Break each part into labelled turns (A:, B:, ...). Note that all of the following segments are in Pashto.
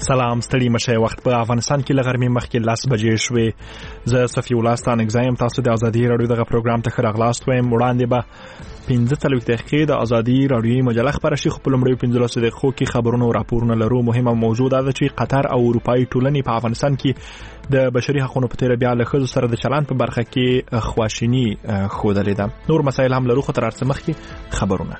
A: سلام ستړي مشه وخت په افغانستان کې لغرمې مخکې 10 بجې شوې. زه صفي الله ستان اگزایم تاسو د ازادي رادیو دغه پروګرام ته خراغلاست وایم. وړاندې به 15 دقیقې د ازادي رادیوي مجله خبره شي. خو په لومړیو 15 دقیقو کې خبرونه او راپورونه لرو. مهمه موضوع ده چې قطر او اروپאי ټولنې په افغانستان کې د بشري حقوقو په تیر بیا له ښځو سره د چلند په برخه کې خواشینی ښودلې ده. نور مسایل هم لرو خو تر څه مخکې خبرونه.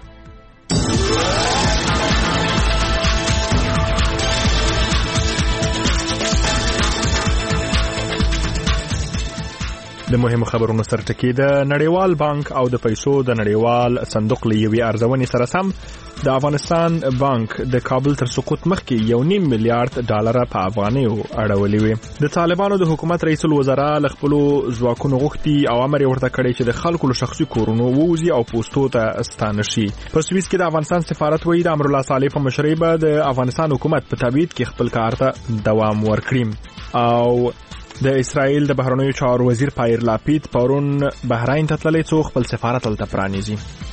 A: د مهمو خبرونو سره ټکی د نړیوال بانک او د پیسو د نړیوال صندوق لوي ارزونې سره سم د افغانستان بانک د کابل تر سقوط مخکې 1.5 میلیارډ ډالر په افغانیو اړولې وي. د طالبانو د حکومت رئیس الوزرا ل خپل ځواکونو غوښتي او امر ورته کړی چې د خلکو له شخصي کورونو ووزي او پوسټو ته ستانه شي. په سویس کې د افغانستان سفارت وایي د امرالله صالح په مشرۍ به د افغانستان حکومت په تبعید کې خپل کار ته دوام ورکړي. او د اسرائیل د بهرنیو چارو وزیر پایر لاپید پرون بحرین ته تللی څو خپل سفارت هلته پرانیزي.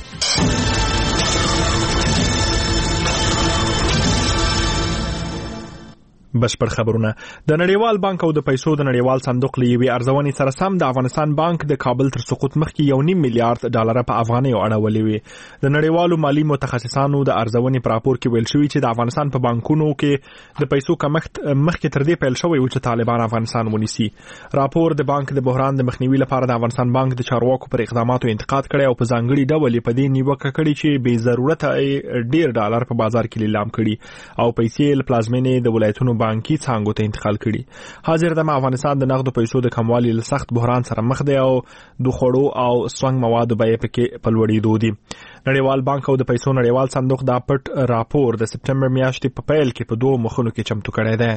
A: بشپړ خبرونه. د نړیوال بانک او د پیسو د نړیوال صندوق لوي ارزونې سره سم د افغانستان بانک د کابل تر سقوط مخکې 1.5 میلیارډ ډالر په افغانیو اړولې وي. د نړیوالو مالی متخصصانو د ارزونې په راپور کې ویل شوی چې د افغانستان په بانکونو کې د پیسو کمښت مخکې تر دې پیل شوی و چې طالبان افغانستان ونیسي. راپور د بانک د بحران د مخنیوي لپاره د افغانستان بانک د چارواکو پر اقداماتو انتقاد کړی او په ځانګړي ډول په دې نیوکه کړې چې بې ضرورت ډیر ډالر په بازار کې لیلام کړي او پیسې له پلازمینې د ولایتونو بانکي څانګو ته انتقال کړي. حاضر د افغانستان د نقد پیسو د کموالي له سخت بحران سره مخ دی او د خوړو او سونګ موادو بیې پکې په لوړېدو دي. نړیوال بانک او د پیسو نړیوال صندوق دا پټ راپور د سپټمبر میاشتې په پیل کې په دوه مخونو کې چمتو کړی دی.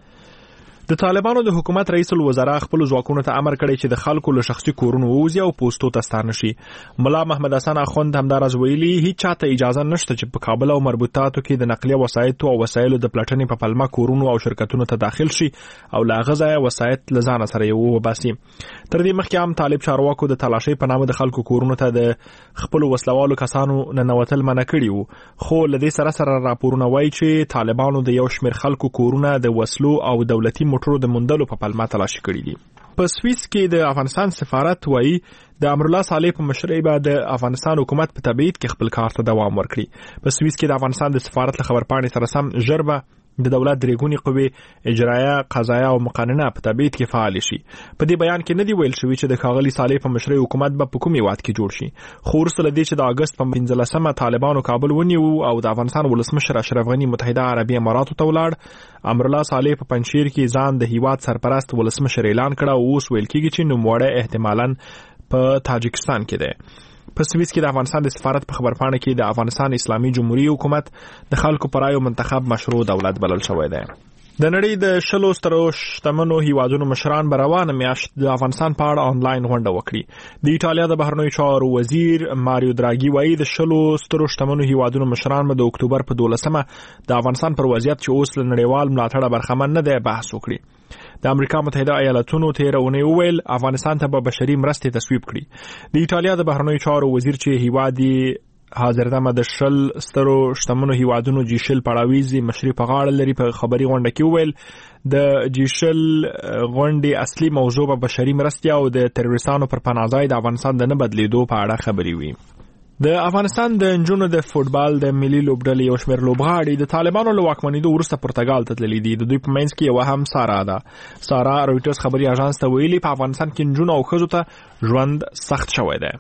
A: د طالبانو د حکومت رئیس الوزرا خپل ځواکونو ته امر کړی چې د خلکو له شخصي کورونو ووزي او پوسټو ته ستانه شي. ملا محمد حسن اخوند همدارز ویلي هیڅ چاته اجازه نشته چې په کابل او مربوطاتو کې د نقلیه وسایطو او وسایلو د پلټنې په پلمه کورونو او شرکتونو ته داخل شي او لا غزا وسایط لزان سره یو وباسي. تر دې مخکې هم طالب چارواکو د تلاشي په نامه د خلکو کورونو ته د خپل وسلوالو کسانو ننوتل منع کړي وو. خو لدې سره راپورونه وایي چې طالبانو د یو شمېر خلکو کورونه د وسلو او دولتي موټرو د مندلو په پلمه تلاشي کړي دي. په سویس کې د افغانستان سفارت وایي د امرالله صالح په مشرۍ به د افغانستان حکومت په تبعید کې خپل کار ته دوام ورکړي. په سویس کې د افغانستان د سفارت له خبرپاڼې سره سم ژر به د دولت درېګونی قوې اجرایه، قضایه او مقننه په تبعید کې فعال شي. په دې بیان کې نه دی ویل شوی چې د ښاغلي صالح په مشرۍ حکومت به په کوم هیواد کې جوړ شي. خو وروسته له دې چې د اګست په 15مه طالبانو کابل ونیو او د افغانستان ولسمشر اشرف غني متحده عربي اماراتو ته ولاړ، امرالله صالح په پنجشیر کې ځان د هیواد سرپرست ولسمشر اعلان کړ او اوس ویل کېږي چې نوموړی احتمالاً په تاجکستان کې دی. په سویس کې د افغانستان د سفارت په خبرپاڼه کې د افغانستان اسلامي جمهوریت حکومت د خلکو پر رایو منتخب مشروع دولت بلل شوی دی. د نړۍ د 10 سترو شتمنو هیوادونو مشران به روانه میاشت د افغانستان په اړه آنلاین غونډه وکړي. د ایټالیا د بهرنیو چارو وزیر ماریو دراګي وایي د 10 سترو شتمنو هیوادونو مشران به د اکتوبر په 12مه د افغانستان پر وضعیت چې اوس له نړیوال ملاتړه برخمن نه دی بحث وکړي. د امریکا متحده ایالاتونو تیر اونۍ وویل افغانستان ته به بشري مرستې تصویب کړي. د ایټالیا د بهرنیو چارو وزیر چې هیوادي حاضر دمه د 10 سترو شتمنو هیوادونو جیشل پړاویزي مشري په غاړه لري په خبري غونډه کې وویل د جیشل غونډې اصلي موضوع به بشري مرستې او د تروریستانو پر پناه ځای د افغانستان د نه بدلیدو په اړه خبري وي. د افغانستان د نجونو د فوټبال د ملي لوبډلې یو شمېر لوبغاړي د طالبانو له واکمنېدو وروسته پرتګال ته تللي دي. د دوی په منځ کې یو هم سارا ده. سارا رویټرز خبري اژانس ته ویلي په افغانستان کې نجونو او ښځو ته ژوند سخت شوی دی.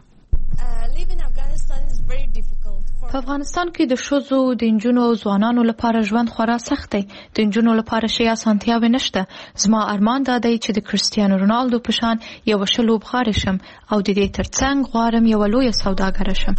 B: په افغانستان کې د ښځو د نجونو او ځوانانو لپاره ژوند خورا سخت دی. د نجونو لپاره شي اسانتیاوې نشته. زما ارمان دا دی چې د کرسټیانو رونالدو په شان یو ښه لوبغاړی شم او د دې ترڅنګ غواړم یو لویه سوداګره شم.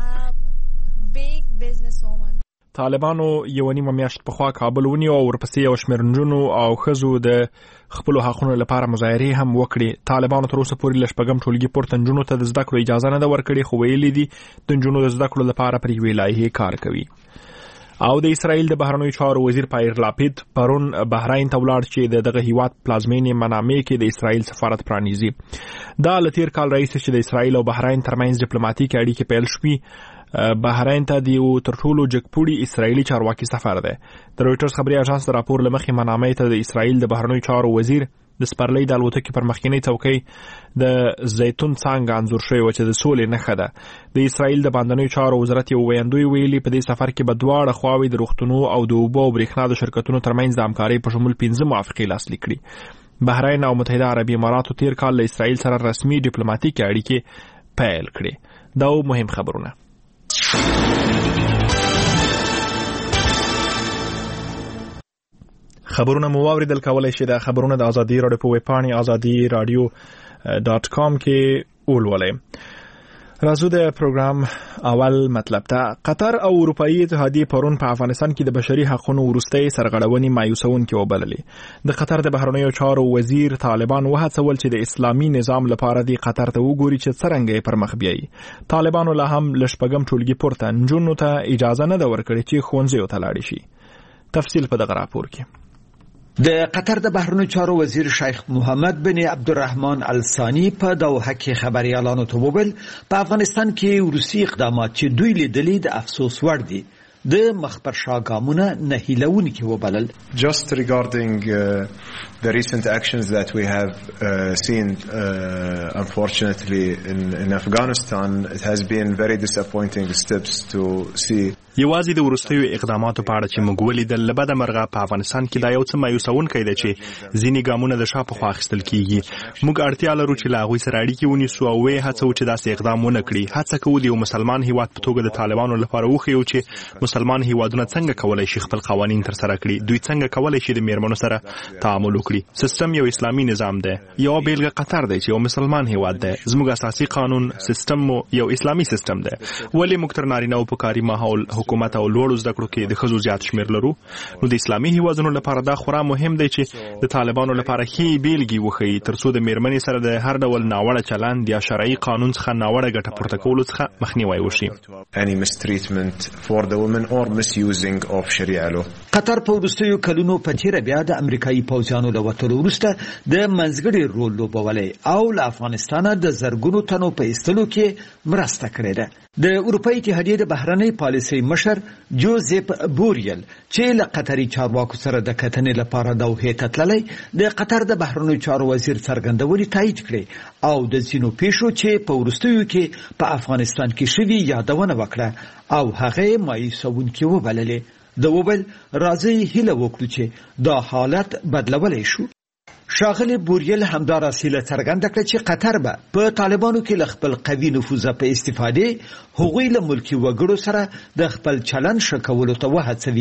A: طالبانو یو نیمه میاشت پخوا کابل ونیو او ورپسې یو شمېر نجونو او ښځو د خپل حقونو لپاره مظاهرې هم وکړي. طالبانو تر اوسه پورې له شپږم ټولګي پورته نجونو ته د زده کړو اجازه نه ده ورکړې، خو ویلي دي د نجونو د زده کړو لپاره پر یوې لایحې کار کوي. او د اسرائیل د بهرنیو چارو وزیر پایر لاپید پرون بحرین ته ولاړ چې دغه هیواد پلازمینې منامې کې د اسرائیل سفارت پرانیزي. دا لتیر کال رئیس چې د اسرائیل او بحرین ترمنځ ډیپلوماټیک اړیکې پیل شوې. بحرین ته د یو تر ټولو جګپوړي اسرائیلي چارواکي سفر دی. د رويټرز خبري اژانس د راپور لمخې منامې ته د اسرائیل د بهرنیو چارو وزیر د سپرلۍ د الوتکې پر مخکینی څوکۍ د زیتون څانګه انځور شوی و چې د سولې نښه ده. د اسرائیل د باندنیو چارو وزارت یو ویاندوی ویلي په دې سفر کې به دواړه خواوې د روغتونو او د اوبو او برېښنا د شرکتونو ترمنځ د همکارۍ په شمول 15 موافقې لاسلیک کړي. بحرین او متحده عربي اماراتو تیر کال له اسرائیل سره رسمي ډیپلوماټیک اړیکې پیل کړي. دا مهم خبرونه. خبرونه مو واوریدل. کولای شئ د خبرونه د ازادي راډیو په ویب پاڼې azadi-radio.com کې ولولئ. راځو د پروګرام اول مطلب ته. قطر او اروپאי اتحادیه پرون په افغانستان کې د بشري حقوقو وروستۍ سرغړونې مایوسونکې وبللې. د قطر د بهرنیو چارو وزیر طالبان وهڅول چې د اسلامي نظام لپاره د قطر ته وګوري چې څرنګه پر مخ بیایي. طالبانو له هم لشپګم ټولګي پورته نجونو ته اجازه نه ورکړي چې ښوونځي ته لاړ شي. تفصیل په دغه راپور کې.
C: د قطر د بهرنیو چارو وزیر شیخ محمد بن عبدالرحمن الثانی په دوحه کې خبريالانو ته وویل په افغانستان کې وروسي اقدامات چې دوی لیدلي د افسوس وړ دي. د مخبر شاګامونه نه هیلونکي وبلل.
D: Just regarding the recent actions that we have seen unfortunately in Afghanistan, it has been very disappointing steps to see.
A: یوازې د وروستیو اقداماتو په اړه چې موږ ولیدل له بده مرغه په افغانستان کې دا یو څه مایوسونکی دی چې ځینې ګامونه د شا په خوا اخیستل کیږي. موږ اړتیا لرو چې له هغوی سره اړیکې ونیسو او ویې هڅوو چې داسې اقدام ونه کړي. هڅه کوو د یو مسلمان هیواد په توګه د طالبانو لپاره وښیو چې مسلمان هیوادونه څنګه کولی شي خپل قوانین ترسره کړي. دوی څنګه کولی شي د میرمنو سره تعامل وکړي. سیستم یو اسلامي نظام دی. یو بیلګه قطر دی چې یو مسلمان هیواد دی. زموږ اساسي قانون سیستم مو یو اسلامي سیستم دی. ولې موږ تر نارینه‌و په کاري ماحول حکومت او لوړو زده کړو کې د ښځو زیات شمېر لرو. نو د اسلامي هیوادونو لپاره دا خورا مهم دی چې د طالبانو لپاره ښې بیلګې وښیي ترڅو د میرمنې سره د هر ډول ناوړه چلند یا شرعي قانون څخه ناوړه ګټه پورته کولو څخه مخنیوی وشي.
D: Any mistreatment for the women or misusing of Sharia law.
C: قطر په وروستیو کلونو په تیره بیا د امریکایي پوځیانو له وتلو وروسته د منځګړي رول لوبولی او له افغانستانه د زرګونو تنو په ایستلو کې مرسته کړې ده. د اروپאי اتحادیې د بهرنۍ پالیسۍ مشر جوزیپ بوریل چې له قطري چارواکو سره د کتنې لپاره دوحې ته تللی د قطر د بهرنیو چارو وزیر څرګندونې تایید کړې او د ځینو پیښو چې په وروستیو کې په افغانستان کې شوي یادونه وکړه او هغه مایوسونکې وبللې. د وویل راځي هیله وکړو چې دا حالت بدلولی شو. شاغلی بوریل همدارسې له څرګنده کړه چې قطر به په طالبانو کې له خپل قوي نفوذ په استفادې هغوی له ملکي وګړو سره د خپل چلند ښه کولو ته وهڅوي.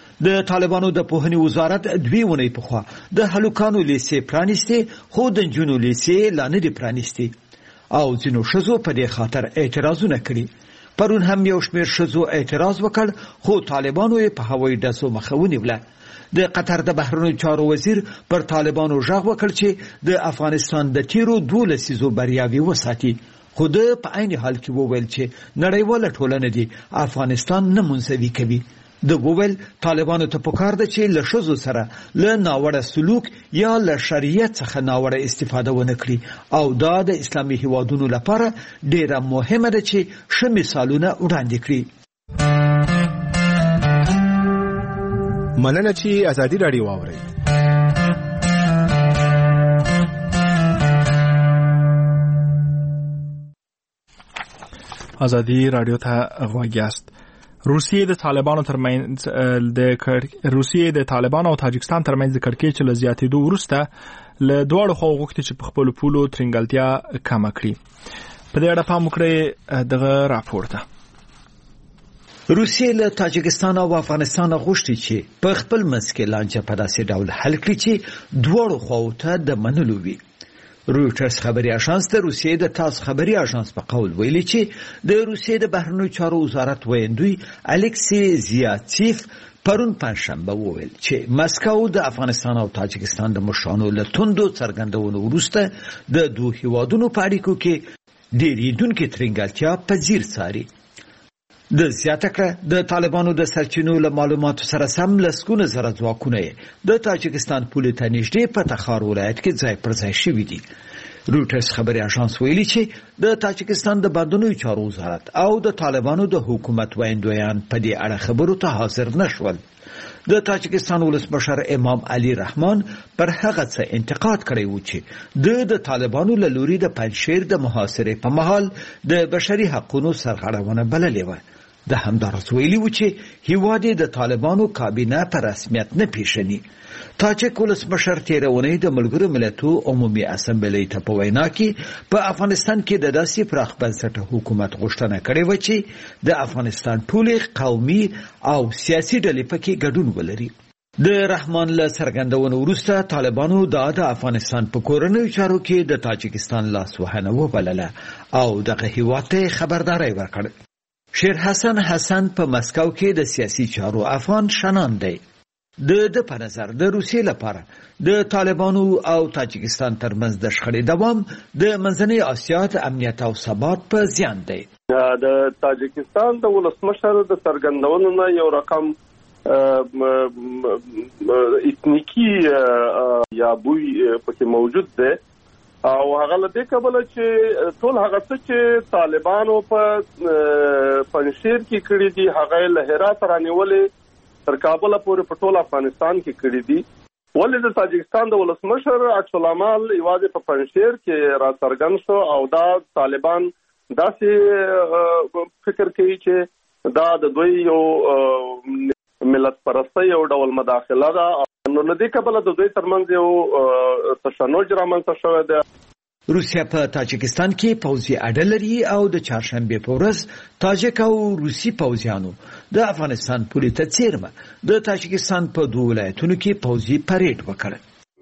C: د طالبانو د پوهنې وزارت 2 اونۍ پخوا د هلکانو لیسې پرانیستې خو د نجونو لیسې لا نه دي پرانیستې او ځینو ښځو په دې خاطر اعتراضونه کړي. پرون هم یو شمېر ښځو اعتراض وکړ خو طالبانو یې په هوایي ډزو مخه ونیوله. د قطر د بهرنیو چارو وزیر پر طالبانو غږ وکړ چې د افغانستان د تیرو 2 لسیزو بریاوې وساتي. خو د په عین حال کې وویل چې نړیواله ټولنه دی افغانستان نه منزوي کوي. د وویل طالبانو ته پکار ده چې له ښځو سره له ناوړه سلوک یا له شریعت څخه ناوړه استفاده ونه کړي او دا د اسلامي هیوادونو لپاره ډیره مهمه ده چې ښه مثالونه وړاندې کړي.
E: مننه چې ازادي راډیو واورئ.
A: ازادي راډیو ته غوږ یاست. روسیې د طالبانو او تاجکستان ترمنځ د کړکېچ له زیاتېدو وروسته له دواړو خواو غوښتي چې په خپلو پولو ترنګلتیا کمه کړي. په دې اړه پام وکړئ دغه راپور ته.
C: روسیې له تاجکستان او افغانستان غوښتي چې په خپل منځ کې لانجه په داسې ډول حل کړي چې دواړو خواو ته د منلو وي. رويټرز خبري اژانس د روسیې د تاس خبري اژانس په قول ویلي چې د روسیې د بهرنیو چارو وزارت ویاندوی الکسی زیاتسیف پرون پنځشنبه وویل چې مسکو د افغانستان او تاجکستان د مشرانو له توندو څرګندونو وروسته د دوه هیوادونو په اړیکو کې ډېرېدونکې ترنګلتیا پذیر څاري. د زیاته کړه د طالبانو د سرچینو له معلوماتو سره سم لسګونه زره ځواکونه د تاجکستان پولې ته نږدې په تخار ولایت کې ځای پر ځای شوي دي. روټرز خبري اژانس ویلي چې د تاجکستان د بندونو چارو وزارت او د طالبانو د حکومت وایندویان په دې اړه خبرو ته حاضر نشول. د تاجکستان ولسمشر امام علي رحمان پر هغه څه انتقاد کړی و چې د طالبانو له لوري د پنځشیر د محاصرې په مهال د بشري حقوقو سرغړونه بللې و. د همدارس ویلي و چې هیواد د طالبانو کابینه په رسمیت نه پیژني. تاجک ولسمشر تیرونی د ملګرو ملتونو عمومي اسمبلی ته په وینا کې په افغانستان کې د داسې پراخ بنسټه حکومت غوښتنه کړې و چې د افغانستان ټولې قومي او سیاسي ډلې پکې ګډون ولري. د رحمان له څرګندونې وروسته طالبانو د افغانستان په کورنیو چارو کې د تاجکستان لاسوهنه وبلله او دغه هیواد ته خبرداري ورکړه. شیر حسن په مسکو کې د سیاسي چارو افغان شنان دی. د په نظر د روسیې لپاره د طالبانو او تاجکستان ترمنځ د شخړې دوام د منځنۍ اسیا د امنیت او ثبات په زیان دی.
E: د تاجکستان د ولسمشر د څرګندونو نه یو رقم اتنیکی یا بوی پکې موجود دی او هغه له دې کبله چې ټول هغه څه چې طالبانو په پنځشیر کې کړی دي هغه له هرات رانیولې تر کابل پورې په ټول افغانستان کې کړی دي. ولې د تاجکستان د ولسمشر عکس العمل یوازې په پنځشیر کې را څرګند شو او دا طالبان داسې فکر کوي چې دا د دوی یو ملت پرستی یو ډول مداخله ده. نو لدې کبله د دوی ترمنځ یو تشنج رامنځته شوی دی.
C: روسیا په تاجکستان کې پوځي اډه لري او د چهارشنبه په ورځ تاجک او روسي پوځیانو د افغانستان پولې ته څیرمه د تاجکستان په دوه ولایتونو کې پوځي پریډ وکړ.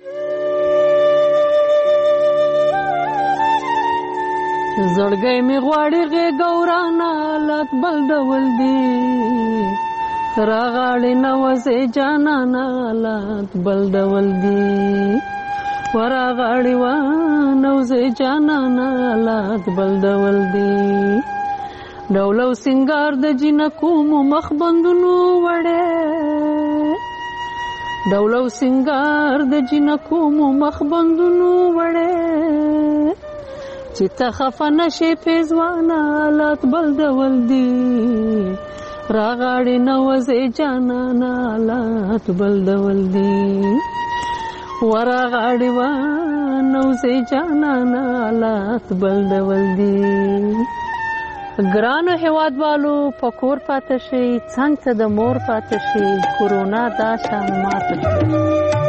F: زړګی می غواړي غورانا لات بل ډول دی راغاړي نوځي جانانا لات بل ډول دی وراغاړي و نوځي جانانا لات بل ډول دی ډولو سنگار د جنکو مخ بندونو وړه ډولو سنگار د جنکو مخ بندونو وړه چې ته خفه نشې پیزوانا لات بل ډول دی راغاړي نوځي جانانا لات بل ډول دی وراغاړي و نوځي جانانا لات بل ډول دی. ګرانو هیوادوالو پکور پاتې شي څنګه ته د مور پاتې شي کورونا دا شان ماته شي.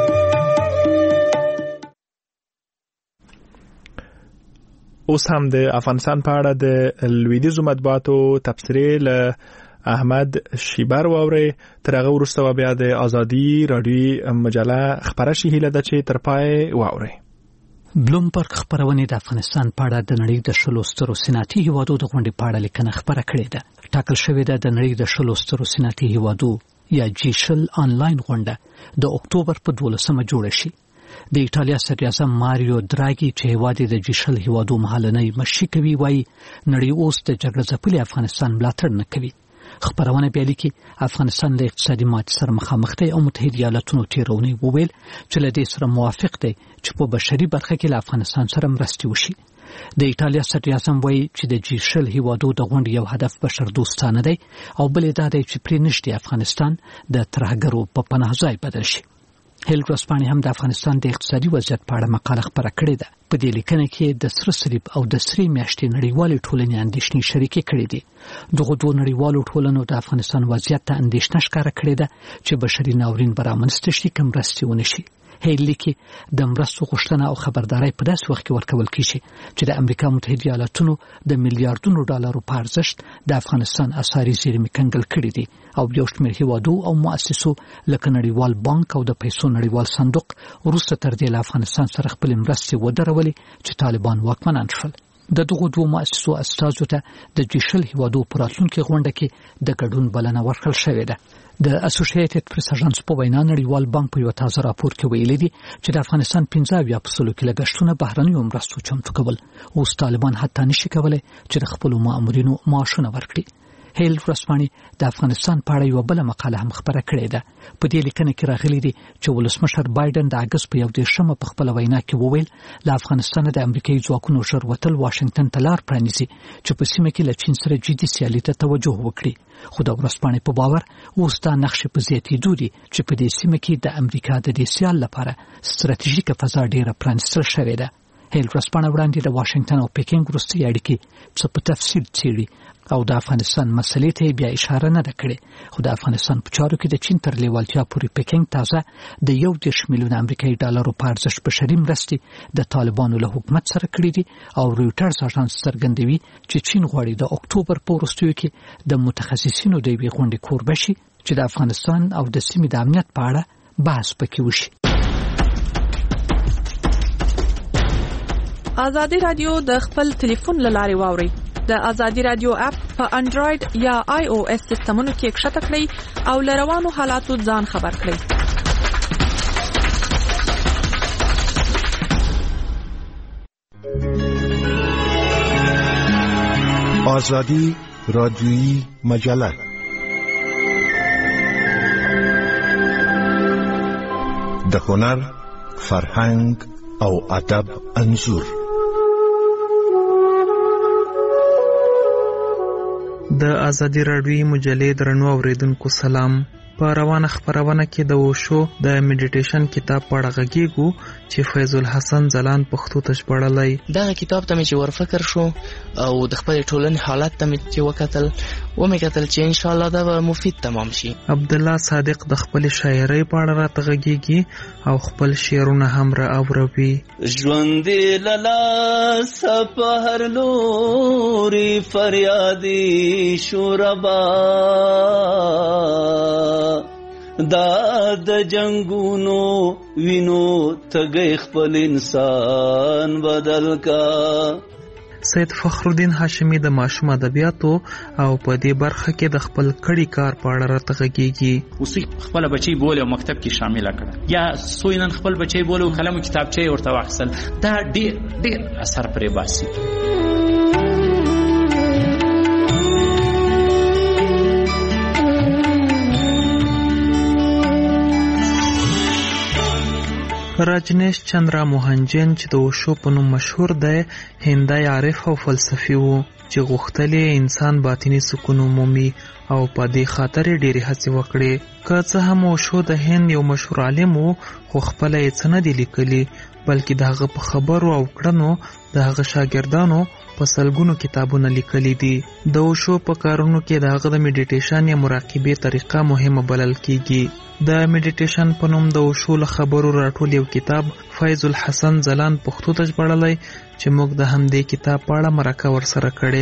A: اوس هم د افغانستان په اړه د لویدیځو مطبوعاتو تبصرې له احمد شیبر واوري. تر هغه وروسته بیا د ازادي رادیو مجله خبره شي هله د چې تر پای واوري.
G: بلومبرګ خبرونه د افغانستان په اړه د نړۍ د شلو سترو صنعتي هیوادو د غونډې په اړه لیکنه خبره کړې ده. ټاکل شوې ده د نړۍ د شلو سترو صنعتي هیوادو یا جیشل آنلاین غونډه د اکتوبر په 12مه جوړه شي. د ایټالیا صدراعظم ماریو دراګي چې هیواد د جیشل هیوادو مهالنۍ مشي کوي وایي نړۍ اوس د جګړه ځپلي افغانستان ملاتړ نه کوي. خبرونه بیا لیکي افغانستان د اقتصادي ماتې سره مخامخ دی او متحده ایالاتونو تیرونی وویل چې له دې سره موافق دی چې په بشري برخه کې له افغانستان سره مرستې وشي. د ایټالیا صدراعظم وایي چې د جیشل هیوادو د غونډې یو هدف بشر دوستانه دی او بل دا دی چې پرې نشي افغانستان د ترهګرو په پناه ځای بدل شي. هیل ورځپاڼې هم د افغانستان د اقتصادي وضعیت په اړه مقاله خبره کړې ده. په دې لیکنه کې د سره صلیب او د سرې میاشتې نړیوالې ټولنې اندېښنې شریکې کړې دي. دغه دوه نړیوالو ټولنو د افغانستان وضعیت ته اندېښنه ښکاره کړې ده چې بشري ناورین به رامنځته شي که مرستې ونه شي. هیل لیکي د مرستو غوښتنه او خبرداري په داسې وخت کې ورکول کیږي چې د امریکا متحده ایالاتونو د میلیارډونو ډالرو په ارزښت د افغانستان اساري زیرمې کنګل کړې دي او یو شمېر هیوادو او مؤسسو لکه نړیوال بانک او د پیسو نړیوال صندوق وروسته تر دې له افغانستان سره خپل مرستې ودرولې چې طالبان واکمنان شول. د دغو دوه مؤسسو استازو ته د جیشل هیوادو په راتلونکي غونډه کې د ګډون بلنه ورکړل شوې ده. د اسوسییټډ پریس اژانس په وینا نړیوال بانک په یو تازه راپور کې ویلي دي چې د افغانستان 15% کې لګښتونه بهرنیو مرستو چمتو کول. اوس طالبان حتی نشي کولای چې د خپل مامورینو معاشونه ورکړي. هیل ورسپانې د افغانستان په اړه یو بل مقاله هم خبره کړې ده. په دې لیکنه کې راغلي دي چې ولسمشر بایدن د اگست په 11 په خپل وینا کې وویل له افغانستان د امریکایي ځواکونو ژر وتل واشنگټن ته لار پرانیزي چې په سیمه کې له چین سره جدي سیالي ته توجه وکړي. خو د ورسپانې په باور اوس دا نقشې په زیاتېدو دي چې په دې سیمه کې د امریکا د دې سیال لپاره ستراتیژیکه فضا ډېره پرانیستل شوې ده. هیل ورسپانه وړاندې د واشنگټن او پیکینګ وروستۍ اړیکې څه په تفصیل څېړي او د افغانستان مسلې ته بیا اشاره نه ده کړې. خو د افغانستان په چارو کې د چین تر لیوالتیا پورې پیکینګ تازه د 1 میلیون امریکایي ډالرو په ارزښت بشري مرستې د طالبانو له حکومت سره کړې دي او رویټرز اژانس څرګندوي چې چین غواړي د اکتوبر په وروستیو کې د متخصصینو د یوې غونډې کوربه شي چې د افغانستان او د سیمې د امنیت په اړه بحث پکې وشي.
H: ازادي رادیو د خپل ټلیفون له لارې واوري. د ازادي رادیو اپ په انډراید یا آی او اس سیستمونو کې ښکته کړئ او له روانو حالاتو ځان خبر کړئ.
I: آزادی رادیویی مجله د هنر، فرهنګ او ادب انځور.
J: د ازادي راډیویي مجلې درنو اوریدونکو سلام. په روانه خبرونه کې د وشو د میډیټیشن کتاب په اړه غږیږو چې فیض الحسن ځلان پښتو ته ژباړلی.
K: دا کتاب ته مې چې ورفکر شو او د خپل ټولنې حالت ته مې چې وکتل چې ان شاء الله دا به مفید تمام شي.
J: عبد الله صادق د خپل شاعرۍ په اړه راته غږیږي او خپل شعرونه هم را اوروي.
L: ژوند لالا سپهر لوري فریادي شوربا دا د جنگونو وینو تګي خپل انسان بدل کا.
J: سید فخرالدین هاشمی د ماشوم ادبیاتو او په دې برخه کې د خپل کړي کار په اړه راته غږیږي.
M: اوسې خپل بچي بوله مکتب کې شامل کړه یا سوینن خپل بچي بوله قلم کتابچه ورته واخیستل دا ډېر اثر پرې باسي.
J: راجنیش چندرا موهنجن چې د وشو په نوم مشهور دی هندی عارف او فلسفي وو چې غوښتلې انسان باطني سکون ومومي او په دې خاطر ډېرې هڅې وکړې. که څه هم وشو د هند یو مشهور عالم وو خو خپله یې څه نه دي لیکلي بلکې د هغه په خبرو او کړنو د هغه شاګردانو په سلګونو کتابونه لیکلي دي. د وشو په کارونو کې د هغه د میډیټیشن یا مراقبې طریقه مهمه بلل کیږي. د میډیټیشن په نوم د وشو له خبرو راټول یو کتاب فیض الحسن ځلان پښتو ته ژباړلی چې موږ د همدې کتاب په اړه مرکه ورسره کړې.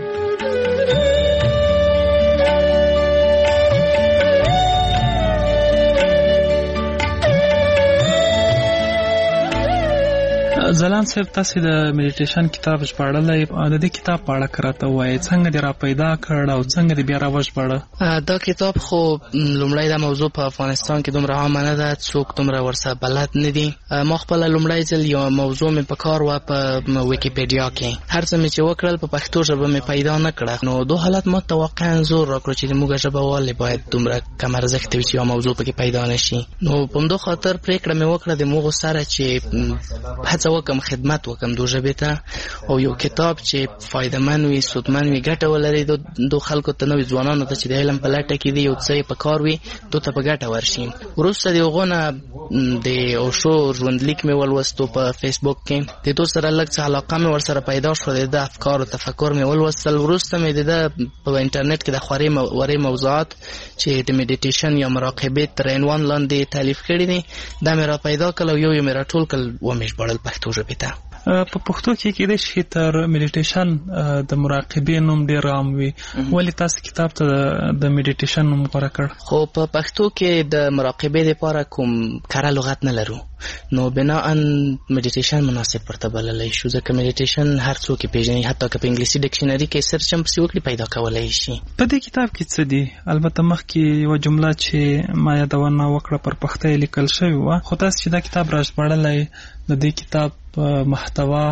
J: ځلان صاحب تاسو د میډیټیشن کتاب ژباړلی د دې کتاب په اړه راته وایي څنګه دې را پیدا کړ او څنګه دې بیا را وژباړه؟
K: دا کتاب خو لومړی دا موضوع په افغانستان کې دومره عامه نه ده څوک دومره ورسره بلد نه دي. ما خپله لومړی ځل یو موضوع مې په کار وه په ویکیپیډیا کې هر څه مې چې وکړل په پښتو ژبه مې پیدا نه کړه. نو دو حالت ما ته واقعا زور راکړو چې زموږ ژبه ولې باید دومره کم ارزښته وي چې یو موضوع پکې پیدا نه شي. نو په همدو خاطر پرېکړه مې وکړه د موږ سره چې هڅه وکم خدمت وکم دو ژبې ته او یو کتاب چې فایدهمن وي سودمن وي ګټه ولري دو خلکو ته نوي ځوانانو ته چې د علم په لټه کې دي یو څه په کار وي دو ته په ګټه ورشي. وروسته د هغو نه د اوشو ژوندلیک مې ولوستو په فیسبوک کې د دو سره لږ څه علاقه مې ورسره پیدا شوه. د افکار او تفکر مې ولوستل. وروسته مې د په انټرنیټ کې د خوري موضوعات چې د میډیټیشن یا مراقبې تر عنوان لاندې تالیف کړي دي دا مې را پیدا کړل او یو مې راټول کړل ومې ژباړل پښتو ژبې ته.
J: په پښتو کې کېدای شي تر میډیټیشن د مراقبې نوم ډېر عام وي ولې تاسو کتاب ته د میډیټیشن نوم غوره کړ؟
K: خو په پښتو کې د مراقبې لپاره کوم کره لغت نه لرو نو بناءً میډیټیشن مناسب ورته بللی شو ځکه میډیټیشن هر څوک یې پیژني حتی که په انګلیسي ډکشنري کې سرچ هم پسې وکړي پیدا کولی شي.
J: په دې کتاب کې څه دي؟ البته مخکې یوه جمله چې ما یادونه وکړه پر پښتو لیکل شوې وه خو تاسو چې دا کتاب را ژباړلی د دې کتاب محتوا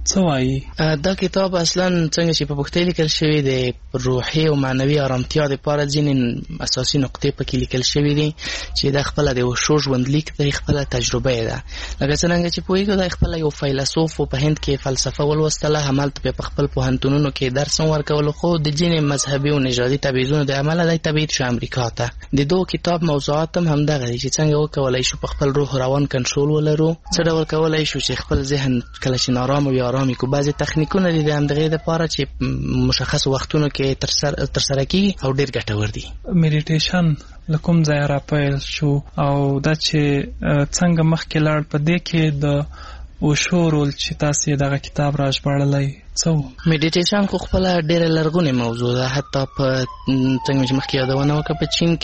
J: څه وایي؟
K: دا کتاب اصلا څنګه چې په پښتو لیکل شوی دی روحي او معنوي آرامتیا لپاره ځینې اساسي نقطې پکې لیکل شوی دي چې دا خپل د اوشو ژوندلیک دی، خپل تجربه ده. لکه څنګه چې پوهیږو دا خپل یو فیلسوف په هند کې فلسفه ولوستله، همالته په خپل پوهنتونونو کې درس ورکول، خو د ځینې مذهبي او نژادي تبعیضونو د امله د تبعید شو امریکا ته. د دوه کتاب موضوعات هم دغه دي چې څنګه وکولای شو په خپل روح روان کنټرول ولرو، څه ډول کولای شو چې خپل ذهن کله چې نارام وي آرام کو. بعضې تخنیکونه دي د همدغې دپاره چې مشخص وختونو کې ترسره کیږي او ډېر ګټور دي.
J: میډیټیشن له کوم ځایه راپیل شو او دا چې څنګه مخکې لاړ، په دې کې د اوشو رول چې تاسې دغه کتاب راژباړلی څه و؟
K: میډیټیشن خو خپله ډېره لرغونې موضوع ده. حتی په څنګه چې مخکې یادونه وکړه په چین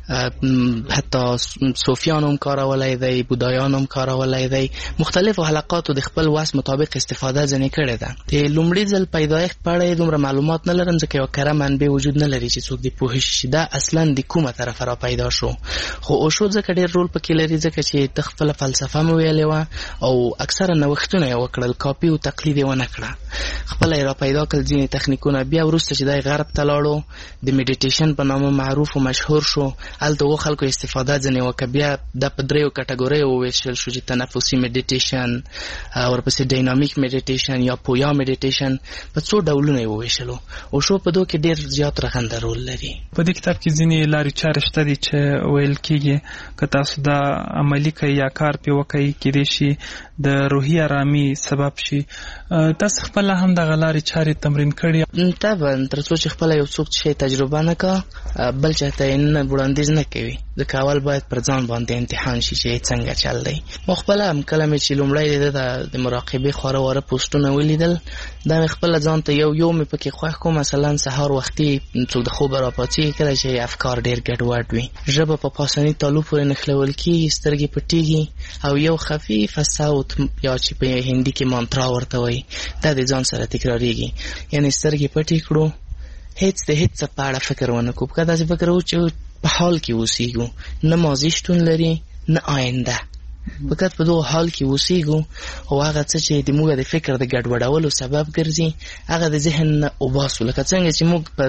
K: کې حتی صوفیانو هم کارولی دی، بودایانو هم کارولی دی، مختلفو حلقاتو د خپل وس مطابق استفاده ځینې کړې ده. د لومړي ځل پیدایښت په اړه یې دومره معلومات نه لرم ځکه یوه کره منبع وجود نه لري چې څوک دې پوه شي چې دا اصلا د کومه طرفه را پیدا شو. خو اوشو ځکه ډېر رول پکې لري ځکه چې د خپله فلسفه مې ویلې وه او اکثره نوښتونه یې وکړل، کاپي او تقلید یې ونه کړه، خپله یې را پیدا کړل ځینې تخنیکونه. بیا وروسته چې دی غرب ته لاړو د میډیټیشن په نامه معروف او مشهور شو، هلته و خلکو استفاده ځینې وکړه. بیا دا په دریو کټګوریو وویشل شو چې تنفسي میډیټیشن، ورپسې ډاینامیک میډیټیشن یا پویا میډیټیشن، په څو ډولونه یې وویشلو. اوشو په دو کې ډېر زیات رغنده رول لري.
J: په دې کتاب کې ځینې لارې چارې شته دي چې ویل کېږي که تاسو دا عملي کوئ یا کار پرې وکئ کېدای شي د روحي ارامي سبب شي. تاسو خپله هم دغه لارې چارې تمرین کړي؟
K: طبعا تر څو چې خپله یو څوک شی تجربه نه کا بل چاته یې نه وړاندیز نه کوي، ځکه اول باید پر ځان باندې امتحان شي چې څنګه چل دی. ما خپله هم کله مې چې لومړی د مراقبې خواره واره پوسټونه ولیدل، دا مې خپله ځان ته یو مې پکې خوښ کړو. مثلا سهار وختي څوک د خوبه راپاڅېږي کله چې افکار ډېر ګډوډ وي، ژبه په پاسني تالو پورې نښلول کېږي، سترګې پټېږي او یو خفیفه صوت یا چې په هندي کې مانترا ورته وایي دا د ځان سره تکراریږي. یعنې سترګې پټې کړو، هیڅ د هیڅ څه په اړه فکر ونه کړو، که داسې فکر وو چې په حال کې اوسېږو، نه ماضي شتون لري نه آینده، فقط په دغه حال کې اوسېږو او هغه څه چې د موږ د فکر د ګډوډولو سبب ګرځي هغه د ذهن نه وباسو. لکه څنګه چې موږ په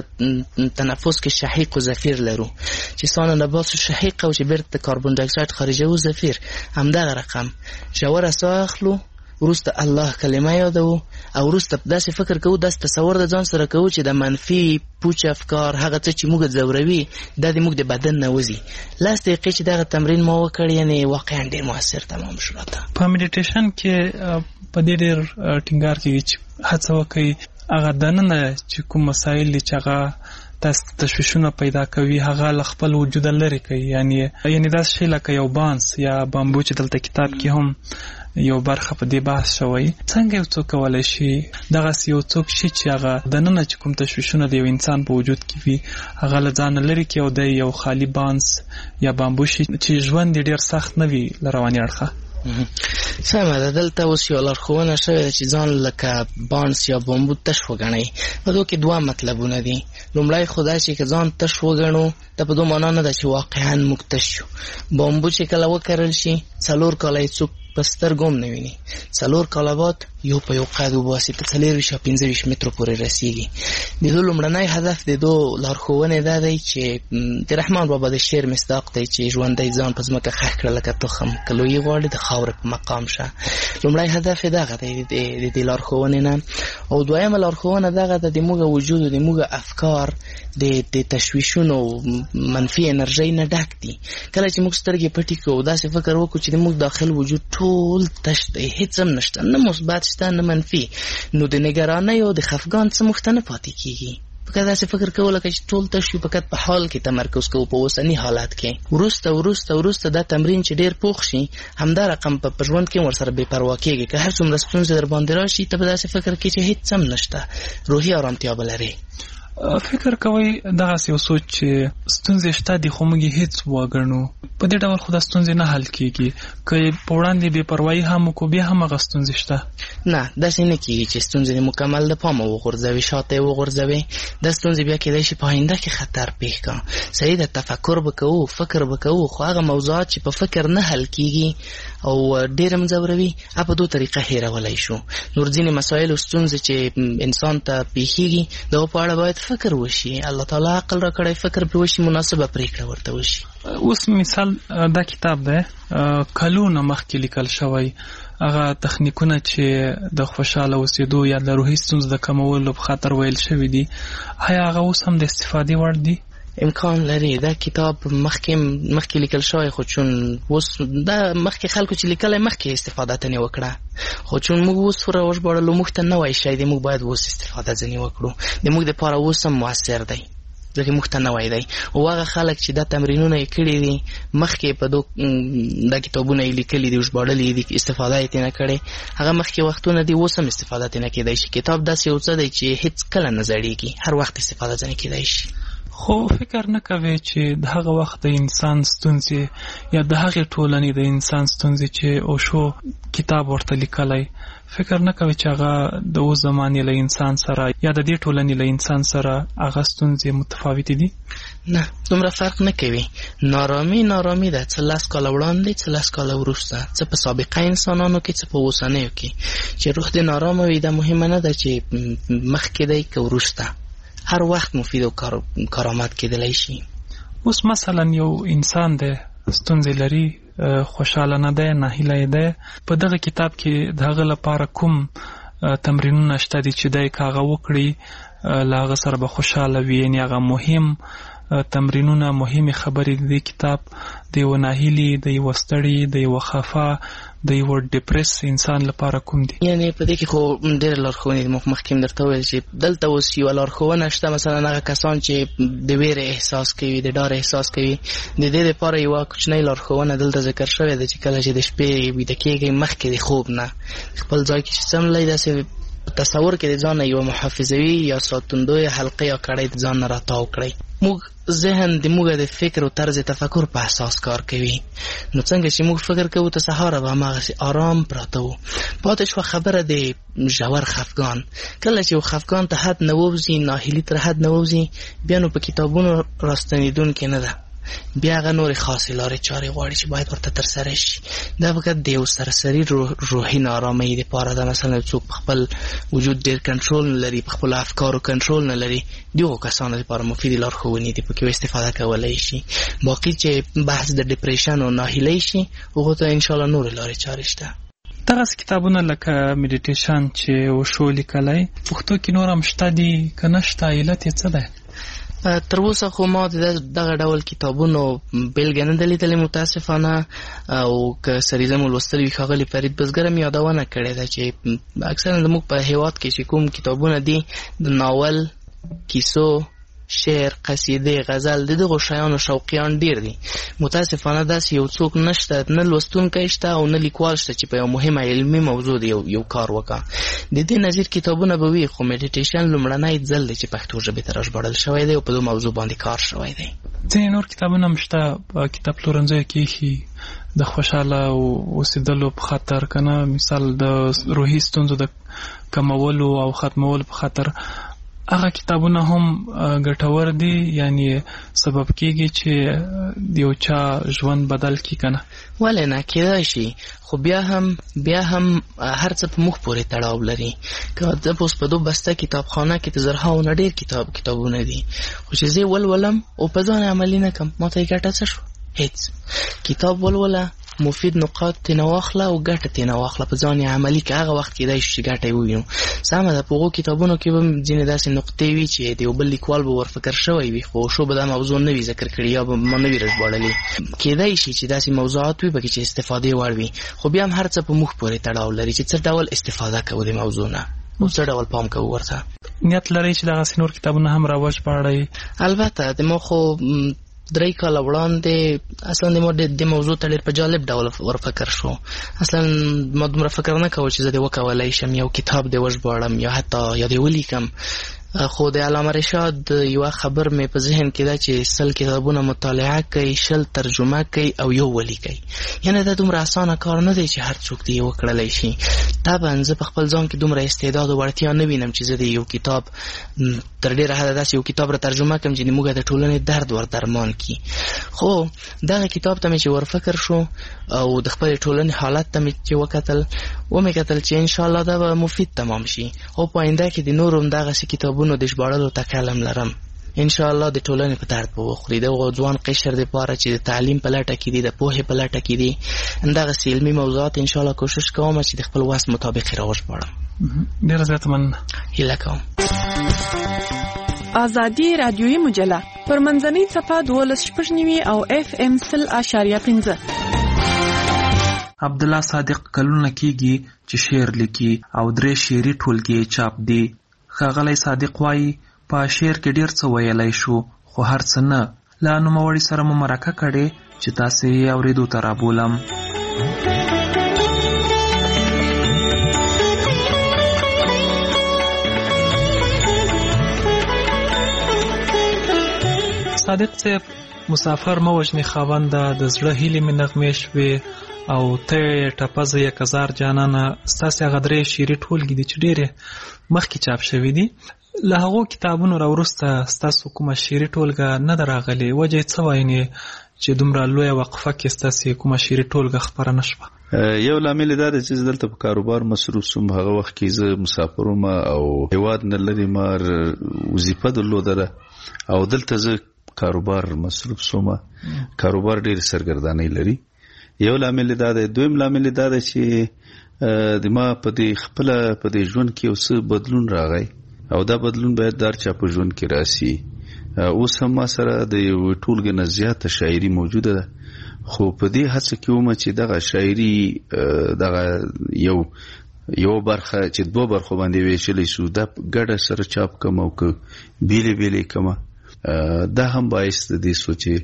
K: تنفس کې شهیق و زفیر لرو، چې سانه نه باسو شهیق او چې بیرته د کاربن ډای اکساید خارجوو زفیر، همدغه رقم ژوره ساه اخلو، وروسته الله کلمه یادو او وروسته داسې فکر کوو، داسې تصور د ځان سره کوو چې د منفي پوچ افکار هغه څه چې موږ ځوروي دا د موږ د بدن نه وځي. 10 دقیقې چې دغه تمرین ما وکړ یعنې واقعا ډېر مؤثر تمام شو راته.
J: په میډیټیشن کې په دې ډېر ټینګار کېږي چې هڅه وکړئ هغه دننه چې کوم مسایل دي چې هغه تاسو تشویشونه پیدا کوي هغه له خپل وجوده لرې کوي. یعنې داسې شی لکه یو بانس یا بامبو چې دلته کتاب کې هم یو برخه په دې بحث شوی، څنګه یو څوک کولی شي دغسې یو څوک شي چې هغه دننه چې کوم تشویشونه د یو انسان په وجود کې وي هغه له ځانه لرې کړي او د یو خالي بانس یا بامبو شي چې ژوند یې ډېر سخت نه وي له رواني اړخه.
K: سمه ده، دلته اوس یو لارښوونه شوې ده چې ځان لکه بانس یا بامبو تش وګڼئ. په دو کې دوه مطلبونه دي. لومړی خو دا چې که ځان تش وګڼو دا په دو معنا نه ده چې واقعا موږ تش شو. بامبو چې کله وکرل شي 4 کاله یې څوک په سترګو هم نه ویني، 4 کاله بعد یو په یو قد وباسي، په 24 یا 25 مترو پورې رسیږي. د دو لومړنی هدف د دو لارښوونې دا دی چې د رحمان بابا د شعر مصداق دی چې ژوندی ځان په ځمکه خښ کړه لکه تخم، که لویي غواړي د خاورې په مقام شه. لومړی هدف یې دغه دی د دې لارښوونې نه. او دویمه لارښوونه دغه ده د موږ وجود او د موږ افکار د تشویشونو منفي انرژۍ نه ډک دي. کله چې موږ سترګې پټې کړو داسې فکر وکړو چې د موږ داخل وجود ټول تش دی، هیڅ هم نشته، نه مثبت شته نه منفي، نو د نګرانۍ او د خفګان څه موږ ته نه پاتې کېږي. فقط داسې فکر کوو لکه چې ټول تش وي، فقط په حال کې تمرکز کوو، په اوسني حالات کې. وروسته دا تمرین چې ډېر پوخ شي همدا رقم په ژوند کې ورسره بې پروا کېږي. که هر څومره ستونزې در باندې راشي ته به داسې فکر کوې چې هیڅ هم نشته، روحي ارامتیا به لرې.
J: فکر کوي دغه یو سوچ چې ستونزې شته دي خو موږ هیڅ وګڼو په دې ډول خو د ستونزې نه حل کیږي که په وړاندې بې پروايي هم کو بیا هم هغه ستونزې شته
K: نه داسې نه کیږي چې ستونزې مکمل د پامه وغورځوي شاته وغورځوي د ستونزې بیا کېدای شي په آینده کې خطر پیښ کړي صحیح د تفکر وکړو فکر وکړو خو هغه موضوعات چې په فکر نه حل کیږي او ډېر مزوروي په دوه طریقه هیرولای شو نور ځینې مسایل او ستونزې چې انسان ته پیښیږي دغه په اړه باید فکر وشي الله تعالی عقل را کړی فکر به وشي مناسبه پریکړه ورته وشي
J: اوس مثال دا کتاب ده کلونه مخکې لیکل شوی هغه تخنیکونه چې د خوشاله اوسېدو یا د روحي ستونزو د کمولو په خاطر ویل شوي دي آیا هغه اوس هم د استفادې وړ دي
K: امکان لري دا کتاب مخکې لیکل شوی خو چون اوس دا مخکې خلکو چې لیکلی مخکې استفاده تنې وکړه خو چون موږ اوس وژباړلو موږ ته نوی شی دی موږ باید اوس استفاده ځینې وکړو د موږ دپاره اوس هم مؤثر دی ځکه موږ ته نوی دی او هغه خلک چې دا تمرینونه یې کړي دي مخکې په دا کتابونه یې لیکلي دي ژباړلي دي استفاده یې ترېنه کړې هغه مخکې وختونه دي اوس هم استفاده ترېنه کېدی شي کتاب داسې یو څه دی چې هېڅ کله نه زړېږي هر وخت استفاده ځنې کېدی شي
J: خو فکر نه کوي چې د هغه وخت د انسان ستونزې یا د هغې ټولنې د انسان ستونزې چې اوشو کتاب ورته لیکلی فکر نه کوي چې هغه د اوس زمانې له انسان سره یا د دې ټولنې له انسان سره هغه ستونزې متفاوتې دي
K: نه دومره فرق نه کوي نارامي ده څه 10 کاله وړاندې څه 10 کاله وروسته څه په سابقه انسانانو کې څه په اوسنیو کې چې روح دې نارامه وي دا مهمه نه ده چې مخکې دی که وروسته هر وخت مفید او کارآمد کېدلی شي
J: اوس مثلا یو انسان دی ستونزې لري خوشحاله نه دی ناهیلی دی په دغه کتاب کې د هغه لپاره کوم تمرینونه شته دي چې دی که هغه وکړي له هغه سره به خوشحاله وي یعنې هغه مهم تمرینونه مهمې خبرې د دې کتاب د یو ناهیلي د یو ستړي د یو خفه د یو ډیپریس انسان لپاره کوم دي
K: یعنې په دې کې خو ډېرې لارښوونې دي مخکې م درته وویل چې دلته اوس یوه لارښوونه شته مثلا هغه کسان چې د ویرې احساس کوي د ډار احساس کوي د دې دپاره یوه کوچنۍ لارښوونه دلته ذکر شوې ده چې کله چې د شپې ویده کېږئ مخکې د خوب نه خپل ځای کې چې څملی داسې تصور کې د ځان نه یوه محافظوي یا ساتندوی حلقه یا کړۍ د ځان نه راتاو کړئ موږ ذهن د موږ د فکر او طرز تفکر په اساس کار کوي نو څنګه چې موږ فکر کوو ته سهاره به هماغسې آرام پراته وو پاتې شوه خبره د ژور خفګان کله چې یو خفګان ته حد نه ووځي ناهیلي تر حد نه ووځي بیا نو په کتابونو راستنېدونکې نه ده بیا هغه نورې خاصې لارې چارې غواړي چې باید ورته ترسره شي دا فقط د یو سرسري روحي نارامۍ دپاره ده مثلا څوک په خپل وجود ډېر کنټرول نه لري په خپلو افکارو کنټرول نه لري دغو کسانو دپاره مفیدې لارښوونې دي پکې استفاده کولی شي باقي چې بحث د ډپریشن او ناهیلۍ شي هغو ته انشاءالله نورې لارې چارې شته
J: دغسې کتابونه لکه میډیټیشن چې وشو لیکلی پښتو کې نور هم شته دي که نه شته علت یې څه دی
K: تر اوسه خو ما دغه ډول کتابونو بېلګه نه ده لیدلې متاسفانه او که سریزه مو لوستلي وي ښاغلي فرید بزګر م یادونه کړې ده چې اکثرا زموږ په هېواد کې چې کوم کتابونه دي د ناول کیسو شعر قصیدې غزل د دغو شیانو شوقیان ډیر دي متاسفانه داسې یو څوک نشته نه لوستونکی شته او نه لیکوال شته چې په یو مهمه علمي موضوع د یو کار وکړه د دې نظیر کتابونه به وي خو میډیټیشن لومړنی ځل دی چې پښتو ژبې ته راژباړل شوی دی او په دې موضوع باندې کار شوی دی
J: ځینې نور کتابونه هم شته په کتاب پلورنځیو کې ایښي د خوشحاله اوسېدلو په خاطر که نه مثال د روحي ستونزو د کمولو او ختمولو په خاطر هغه کتابونه هم ګټور دي یعنی سبب کېږي چې د یو چا ژوند بدل کړي که نه
K: ولې نه کېدای شي خو بیا هم هر څه په موږ پورې تړاو لري که زه اوس په دو بسته کتابخانه کې د زرهاو نه ډېر کتابونه دي خو چې زه ولولم او په ځان عملي نه کړم ما ته یې ګټه څه شو هېڅ کتاب ولوله مفید نقاط تینا واخله او ګټه تینا واخله په ځان عملي که هغه وخت کېدای شي چې ګټه یې ووینو سمه ده په هغو کتابونو کې به ځینې داسې نقطې وي چې د یو بل لیکوال به ورفکر شوی وي خو شو به دا موضوع نه وي ذکر کړي یا به ما نه وي راژباړلي کېدای شي چې داسې موضوعات وي پکې چې استفادې وړ وي خو بیا هم هر څه په موږ پورې تړاو لري چې څه ډول استفاده کوو د موضوع نه او څه ډول پام کوو ورته
J: نیت لرئ چې دغسې نور کتابونه هم راوژباړئ
K: البته د ما خو 3 کاله وړاندې اصلا ما د موضوع ته ډېر په جالب ډول ورفکر شو اصلا ما دومره فکر نه کوم چې زه دې وکولی شم یو کتاب دې وژباړم یا حتی یا دې ولیکم خو د علامه رشاد یو خبر مې په ذهن کې ده چې 100 کتابونه مطالعه کوي، 100 ترجمه کوي او یو ولیکي. یعنی دا دومره اسانه کار نه دی چې هر څوک دی وکړلی شي. طبعا زه په خپل ځان کې دومره استعداد او وړتیا نه وینم چې زه د یو کتاب تر ډیره حده داسې یو کتاب را ترجمه کړم چې موږ د ټولنې درد ور درمان کړي. خو دغه کتاب ته مې چې ورفکر شو او د خپل ټولنې حالت ته مې چې ومې کتل چې انشاءالله دا به مفید تمام شي او په آینده کې د نورو هم دغسې کتابونو د ژباړلو تکلم لرم. انشاءالله د ټولنې په درد به وخوري. د ځوان قشر دپاره چې د تعلیم په لټه کې دي، د پوهې په لټه کې دي، همدغسې علمي موضوعات انشاءالله کوشش کوم چې د خپل وس مطابق یې راوژباړم.
J: ډېره زیاته مننه.
K: هیله کوم.
H: آزادي رادیویي مجله پر منځنۍ څپه 12.9 او FM 0.5.
J: عبدالله صادق کلونه کېږي چې شعر لیکي او 3 شعري ټولګې چاپ دي. ښاغلی صادق وایي په شعر کې ډېر څه ویلی شو خو هر څه نه. له نوموړي سره مو مرکه کړې چې تاسې یې اورېدو ته رابولم. صادق صاحب، مسافر مه وژنې خاونده، د زړه هیلې مې نغمې شوې او ته ټپزه 1000 جانانه. ستاسې هغه 3 شعري ټولګې دي چې ډېرې مخکې چاپ شوي دي. له هغو کتابونو راوروسته ستاسو کومه شعري ټولګه نه ده راغلې؟ وجه یې څه وایي چې دومره لویه وقفه کې ستاسې کومه شعري ټولګه خپره نه شوه؟
N: یو لامل دا دی چې زه دلته په کاروبار مصروف سوم. هغه وخت کې زه مسافر وم او هیواد نه لرې ما وظیفه درلوده او دلته زه کاروبار مصروف سوم. کاروبار ډېر سرګردانۍ لري. یو لامل دا دی. دویم لامل دا دی چې د ما په دې خپله په دې ژوند کې یو څه بدلون راغی او دا بدلون باید در چا په ژوند کې راسي. اوس هم ما سره د یو ټولګې نه زیاته شاعري موجوده ده، خو په دې هڅه کې وم چې دغه شاعري دغه یو برخه چې 2 برخو باندې ویشلی شو دا ګډه سره چاپ کم او که بیلې بیلې کمه، دا هم باعث د دې سوچې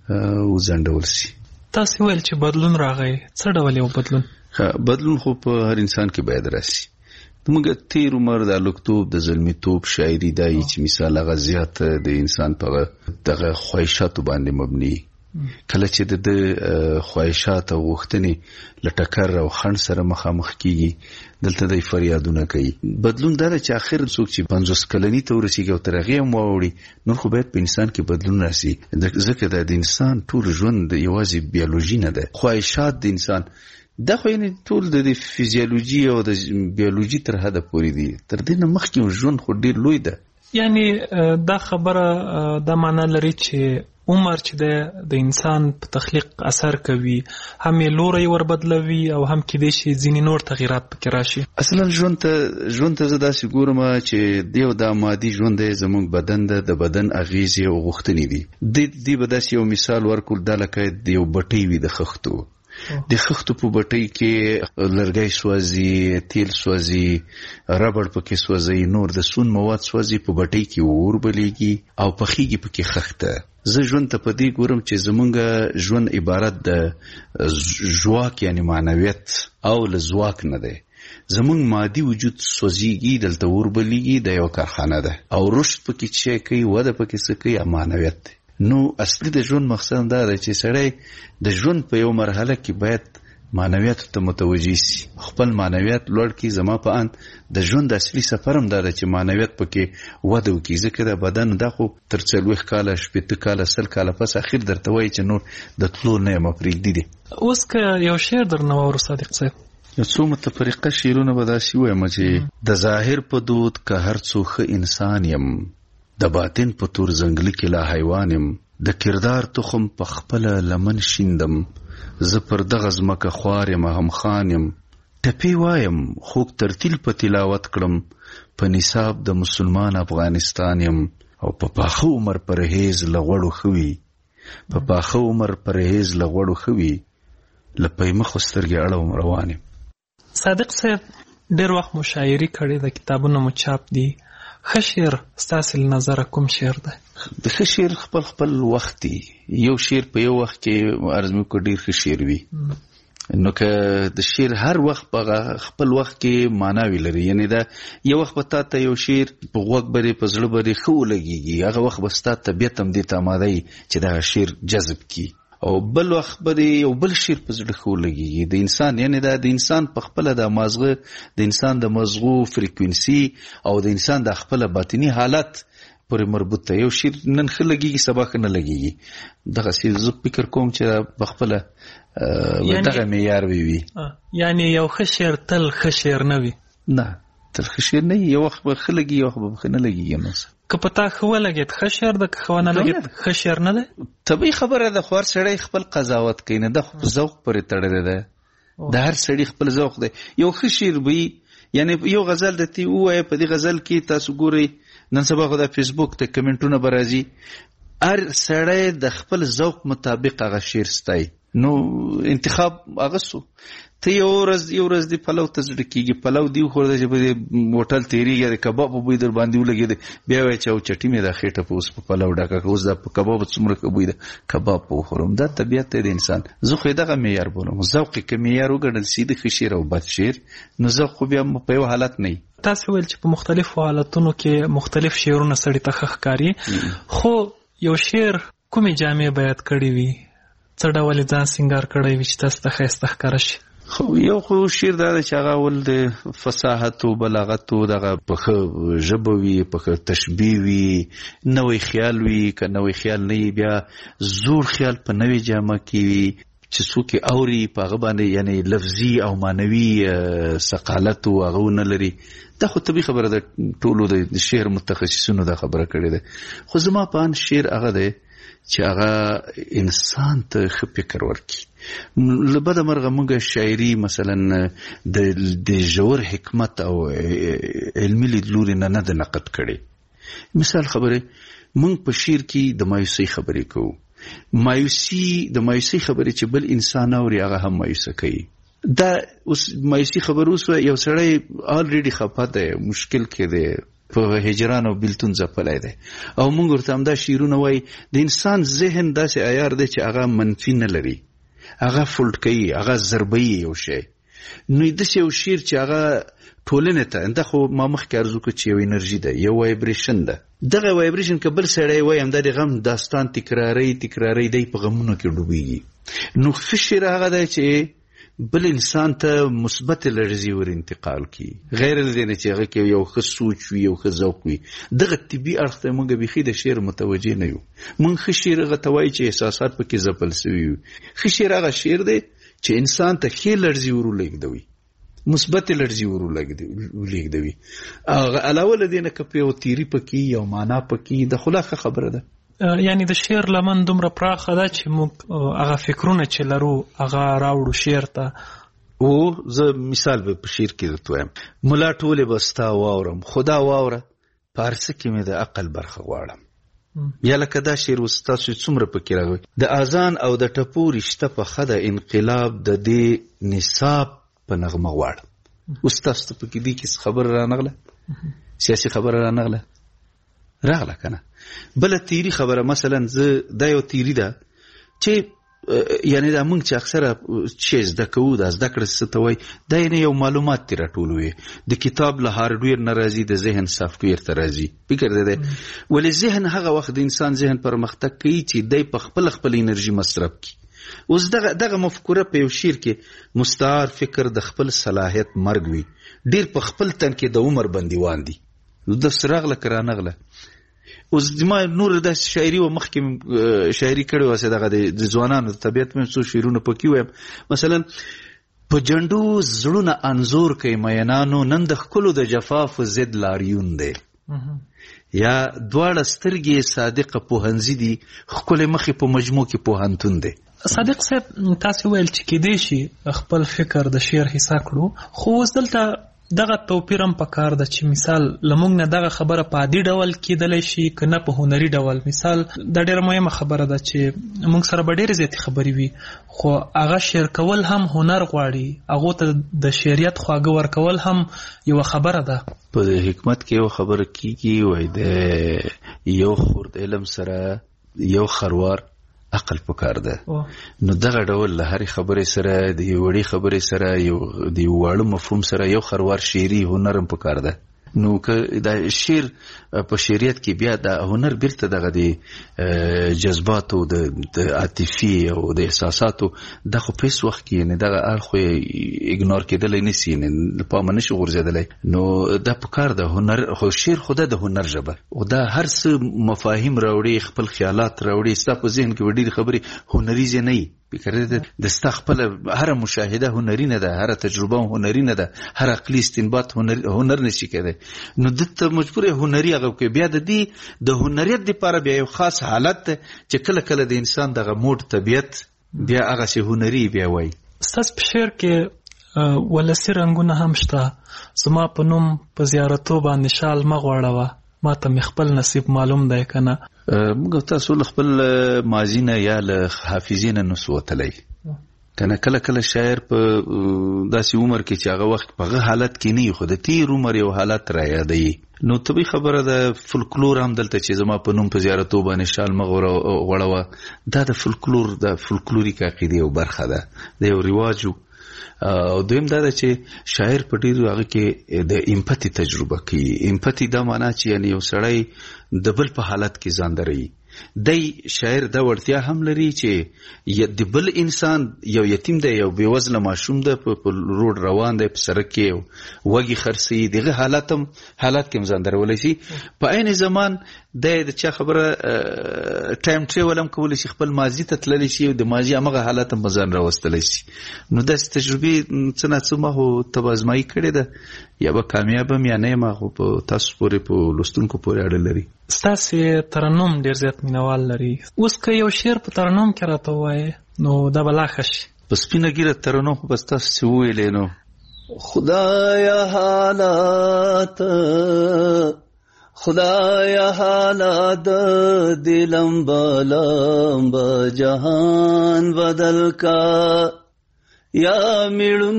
N: وځنډول سي.
J: تاسې ویل چې بدلون راغی، څه ډول یو بدلون؟
N: بدلون خو په هر انسان کې باید راسي. موږ تیر عمر د لوکتوب د زلمیتوب شاعري دی چې مثال هغه زیات د انسان په دغه خواهشاتو باندې مبني. کله چې د خواهشات او غوښتنې له ټکر او خنډ سره مخامخ کیږي دلته د فریادونه کوي. بدلون دا چې اخر څوک چې 50 کلنی ته ورسیږي او تر هغې هم واوړي نور خو باید په انسان کې بدلون راسي. ځکه د انسان ټول ژوند یوازې بیولوژي نه ده. خواهشات د انسان دا خو یعنی ټول د فیزیولوژي او د بیولوژي تر حده پورې دي. تر دې نه مخکې ژوند خو ډېر لوی ده.
J: یعنی دا خبره دا معنا لري چې عمر چې د انسان په تخلیق اثر کوي، هم یې لوری ور بدلوي او هم کېدای شي ځینې نور تغییرات پکې راشي.
N: اصلا ژوند ته زه داسې ګورم چې دیو دا مادي ژوند دی، زموږ بدن ده، د بدن اغیزې او غوښتنې دي. دې به داسې یو مثال ورکول دا لکه د یو بټۍ وي د خښتو. د خښتو په بټۍ کې لرګی سوځي، تیل سوځي، ربړ پکې سوځي، نور د سون مواد سوځي، په بټۍ کې اور بلیږي او پخیږي پکې خښته. زه ژوند ته په دې ګورم چې زمونږ ژوند عبارت د ژواک یعنی معنویت او له ځواک نه دی. زمونږ مادي وجود سوځيږي، دلته اور بلیږي، د یو کارخانه ده او رشد پکې چې کوي، وده پکې څه کوي، معنویت دی. نو اصلي د ژوند مقصد دا دی چې سړی د ژوند په یو مرحله کې باید معنویت ته متوجه سي، خپل معنویت لوړ کړي. زما په اند د ژوند اصلي سفر هم دا دی چې معنویت پکې وده وکړي. ځکه د بدن دا خو تر 40 کاله 80 کاله 100 کاله پس اخر درته وایي چې نور د تلو نه یم پرېږدي دي.
J: اوس که یو شعر درنه واورو صادق صاحب،
N: یو څو متفرقه شعرونه به داسې ووایم چې د ظاهر په دود که هر څو ښه انسان یم، د باطن په تور ځنګلي کې لا حیوان یم، د کردار تخم په خپله لمن شیندم، زه پر دغه ځمکه خوار یم هم خان یم، ټپې وایم خوږ ترتیل په تلاوت کړم، په نصاب د مسلمان افغانستان یم، او په پاخه عمر پرهیز له غوړو ښه وي، په پاخه عمر پرهیز له غوړو ښه وي، له پیمخو سترګې اړوم روان یم.
J: صادق صاحب ډېر وخت مو شاعري کړې ده، کتابونه مو چاپ دي. ښه شعر ستاسې له نظره کوم شعر دی؟
N: د ښه شعر خپل وخت دی. یو شعر په یو وخت کې عرض مې وکړ ډېر ښه شعر وي، نو که د شعر هر وخت په خپل وخت کې معناوي لري، یعنی دا یو وخت به تا ته یو شعر په غوږ بری په زړه بری ښه ولګېږي، هغه وخت به ستا طبیعت هم دې ته آماده وي چې دغه شعر جذب کړي، او بل وخت به یو بل شعر په زړه ښه ولګېږي. د انسان یعنی دا د انسان په خپله د مازغه د انسان د مزغو فریکوینسي او د انسان د خپله باطني حالت پورې مربوط ده. یو شعر نن ښه لګېږي سبا ښه نه لګېږي. دغسې زه فکر کوم چې په خپله دغه معیار وي.
J: یعنی یو ښه شعر تل ښه شعر نه وي؟
N: نه، تل ښه شعر نه وي. یو وخت به ښه لګي، یو وخت به ښه نه لګېږي. نو
J: که په تا ښه ولګېد ښه شعر ده، که ښه ونه لګېد ښه شعر نه دی.
N: طبیعي خبره ده، خو هر سړی خپل قضاوت کوي، نه ده خو په ذوق پورې تړلې ده. د هر سړي خپل ذوق دی. یو ښه شعر به وي، یعنی یو غزل درته ووایه، په دې غزل کې تاسو ګورئ نن سبا خو د فیسبوک ته کمنټونه به راځي، هر سړی د خپل ذوق مطابق هغه شعر ستایي. نو انتخاب هغه سو. ته یو ورځ دی پلو ته زړه کېږي، پلو دی وخوړه چې په دې هوټل تېرېږي، د کباب په بوی در باندې ولګېد، بیا وایي چې او چټي مې دا خېټه په اوس په پلو ډکه کړه، اوس دا په کباب څومره ښه بوی ده، کباب په وخورم. دا طبیعت دی د انسان. زه خو یې دغه معیار بولم. ذوق یې که معیار وګڼل سي د ښه شعر او بد شعر، نو ذوق خو بیا په یو حالت نه وي.
J: تاسې ویل چې په مختلفو حالتونو کې مختلف شعرونه سړي ته ښه ښکاري، خو یو شعر کومې جامې بیان کړې وي، څه ډول یې ځان سینګار کړی وي چې تاسو ته ښایسته ښکاره شي؟
N: خو یو خو شعر دا دی چې هغه اول د فصاحت او بلاغت او دغه په ښه ژبه وي، په ښه تشبیه وي، نوی خیال وي. که نوی خیال نه وي، بیا زوړ خیال په نوې جامه کې وي چې څوک یې اوري په هغه باندې یعنی لفظي او معنوي ثقالت او هغه ونه لري. دا خو طبیعي خبره ده، ټولو د شعر متخصصینو دا خبره کړې ده. خو زما په ان شعر هغه دی چې هغه انسان ته ښه فکر ورکړي. له بده مرغه موږ شاعري مثلا د ژور حکمت او علمي لیدلوري نه ده نقد کړې. مثال خبره، موږ په شعر کې د مایوسۍ خبرې کوو. د مایوسۍ خبرې چې بل انسان اوري هغه هم مایوسه کوي. دا اوس مایوسي خبر اوس یو سړی آلریډي خفه دی، مشکل کې دی، په هجران او بیلتون ځپلی دی، او موږ ورته همدا شعرونه وایي. د انسان ذهن داسې عیار دی چې هغه منفي نه لري، هغه فولډ کوي، هغه ضربوي یو شی. نو داسې یو شعر چې هغه ټولنې ته، دا خو ما مخکې عرض وکړو چې یو انرژي ده، یو وایبریشن ده. دغه وایبریشن که بل سړی وایي همدا د غم داستان تکراري دی په غمونو کې ډوبېږي. نو ښه شعر هغه دی چې بل انسان ته مثبت لړزي ور انتقال کی، غیر له دې چې هغه کې یو ښه سوچ وي، یو ښه ذوق وي. دغه طبي اړخ ته موږ بیخي د شعر متوجه نه یو. موږ ښه شعر هغه ته وایي چې احساسات پکې ځپل سوي وي. ښه شعر هغه شعر دی چې انسان ته ښې لړزي ور ولېږدوي، مثبت لړزي ور ولېږدوي. علاوه له دې نه که یو تیری پکې یو معنا پکې، د خلاصه خبره ده.
J: یعنی د شعر لمن دومره پراخه ده چې موږ هغه فکرونه چې لرو هغه راوړو شعر ته.
N: او زه مثال به په شعر کې درته وایم، ملا ټولې به ستا واورم، خدا واوره په هر څه کې مې د عقل برخه غواړم. یا لکه دا شعر اوس تاسو څومره پکې راغلی، د اذان او د ټپو رشته په ښه ده، انقلاب د دې نصاب په نغمه غواړم. اوس تاسو ته پکې دې کې خبره رانغله، سیاسي خبره رانغله، راغله که نه. بله تیری خبره، مثلا زه دا یو تیری ده چې یعنی دا موږ چې اکثره چې زده کوو، دا زده کړه څه ته وایي، دا یعنی یو معلومات ترې راټولوي. د کتاب له هارډویر نه راځي، د ذهن سافټویر ته راځي. فکر دی ولې ذهن هغه وخت د انسان ذهن پرمختګ کوي چې دی په خپل انرژي مصرف کړي. اوس دغه مفکوره په یو شعر کې مستعار فکر د خپل صلاحیت مرګ وي، ډیر په خپل تن کې د عمر بندیوان دي. د سراغله کرانغله اوس ما نور د شاعري و مخکې شاعري کړې واسه دغه د ځوانانو طبيعت مې څو شعرونه پکې وایم. مثلا په جندو زړونه انزور کوي مینانو، نن د خلکو د جفاف زد لاریون دی. یا دواړه سترګې صادقه پوهنځي دي، خپل مخې په مجموع کې پوهنتون دی.
J: صادق صاحب تاسو ویل چې کېدې شي خپل فکر د شعر حصہ کړو، خو اوس دلته دغه توپیر هم پکار ده چې مثال لمونږ نه دغه خبره په عادي ډول کېدلی شي که نه په هنري ډول. مثال دا ډېره مهمه خبره ده چې موږ سره به ډېرې زیاتې خبرې وي، خو هغه شعر کول هم هنر غواړي، هغو ته د شعریت خواږه ورکول هم یوه خبره ده.
N: په حکمت کې یو خبره کېږي، وایي د یو خورد علم سره یو خروار عقل پکار ده. نو دغه ډول له هرې خبرې سره د یو وړې خبرې سره د یو واړه مفهوم سره یو خروار شعري هنر هم پکار ده. نو که د شعر په شعریت کې بیا د هنر بیرته دغه د جذباتو د عاطفي او د احساساتو د خو په هیڅ وخت کې نه دغه اړخ ایګنور کېدلی نشي، نه پامه نشي غورځېدلی. نو دا پکار ده هنر، خو شعر خو د هنر ژبه او دا هر څه مفاهیم راوړي، خپل خیالات راوړي، ستا په ذهن کې ډېرې خبرې هنریزې نه وي. د ستا خپل هر مشاهده هنري نه ده، هر تجربه هنري نه ده، هر عقلي استنباط هنر نشي کېدی. نو دته مجبور هنري هغه کې بیا د دې د هنریت لپاره بیا یو خاص حالت ده چې کله کله د انسان دغه موډ طبیعت بیا هغه شی هنري بیا وای.
J: ستاسو په شعر کې ولسی رنگونه هم شته. زما په نوم په زیارتو باندې شال مغوړوه، ما ته خپل نصیب معلوم دی کنه.
N: موږ تاسو خپل ماضی نه یا له حافظې نه نسو وتلی کنه. کله کله شاعر په داسې عمر کې چې هغه وخت په هغه حالت کې نه وي، خو د تیر عمر یو حالت را یادوي. نو طبیعي خبره ده فولکلور هم دلته چې زما په نوم په زیارتو باندې شال مغوړوه، دا د فولکلور د فولکلوریک عقیدې یو برخه ده، د یو رواجو. او دویم دا ده چې شاعر په ډیرو هغه کې د امپاتی تجربه کوي. امپاتی دا معنا چې یعنی یو سړی د بل په حالت کې ځان دروي. دی شاعر دا وړتیا هم لري چې د بل انسان یو یتیم دی، یو بېوزله ماشوم دی، په روډ روان دی، په سړک کې وږي خرڅوي، دغه حالت کې هم ځان درولی شي. په عین زمان دی د چا خبره ټایم ټریول هم کولی شي، خپل ماضي ته تللی شي او د ماضي همغه حالت هم ځان راوستلی شي. نو داسې تجربې څه نه څه ما خو ته به ازمایي کړې ده، یا به کامیاب هم یا نه یم، خو په تاسو پورې په لوستونکو پورې اړه لري.
J: ستاسې ترنم ډېر زیات مینوال لري. اوس که یو شعر په ترنم کې راته ووایې نو دا به لا ښه شي.
N: په سپینه ږیره ترنم خو به ستاسو چې وویلې نو
L: خدایا حالات دلم با جهان بدل کا یا میړون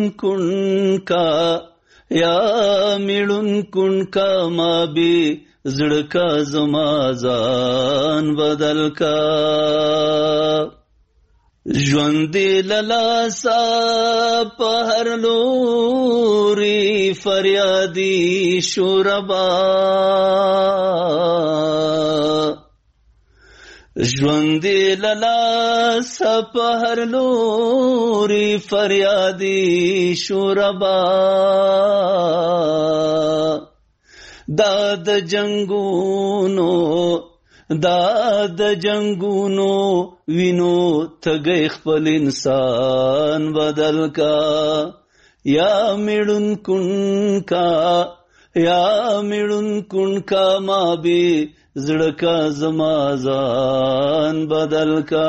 L: کن کا ما بھی زړه کا زما ځان بدل کا ژوند للاسا په هر لوري فریادي شوربا ژوند للاسا په هر لوري فریادي شوربا دا د جنگونو وینو تګي خپل انسان بدل کا یا میړون کن کا ما به زړه کا زما ځان بدل کا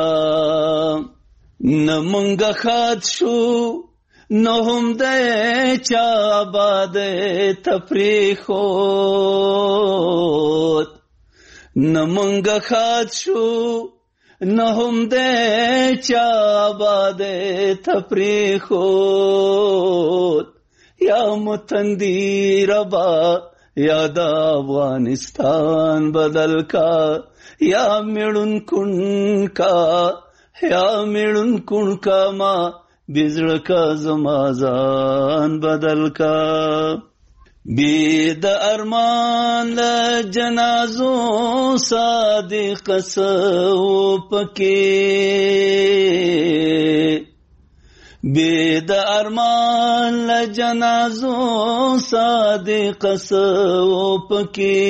L: نمنګ خات شو نو هم د چا باد تفریخوت نمنګ خات شو نو هم د چا باد تفریخوت یا متندی ربا یا د افغانستان بدل کا یا میړون کن کا ما بزړه کا زما ځان بدل کا بید ارمان ل جنازو صادق سو پکې بید ارمان ل جنازو صادق سو پکې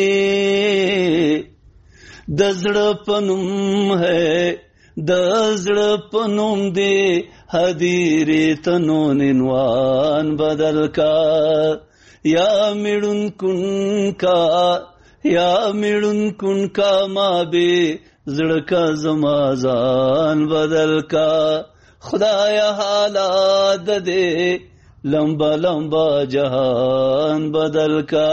L: دزړه پنوم ہے دزړه پنوم دی حدیری تنون انوان بدل کا یا میړون کن کا ما به زړه کا زما ځان بدل کا خدایا حالات دې لمبا جهان بدل کا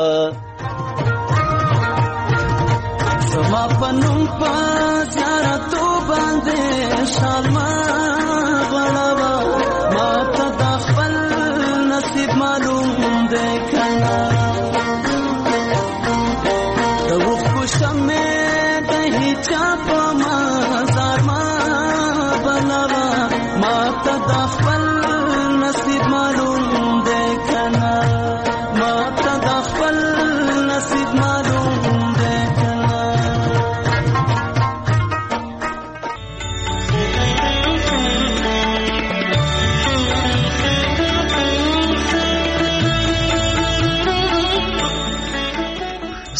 L: زما پنوم په زیارتو باندې شالما غړوا ما ته د خپل نصیب معلوم دی کنه د وخت شمه د هیچا په ما زار ما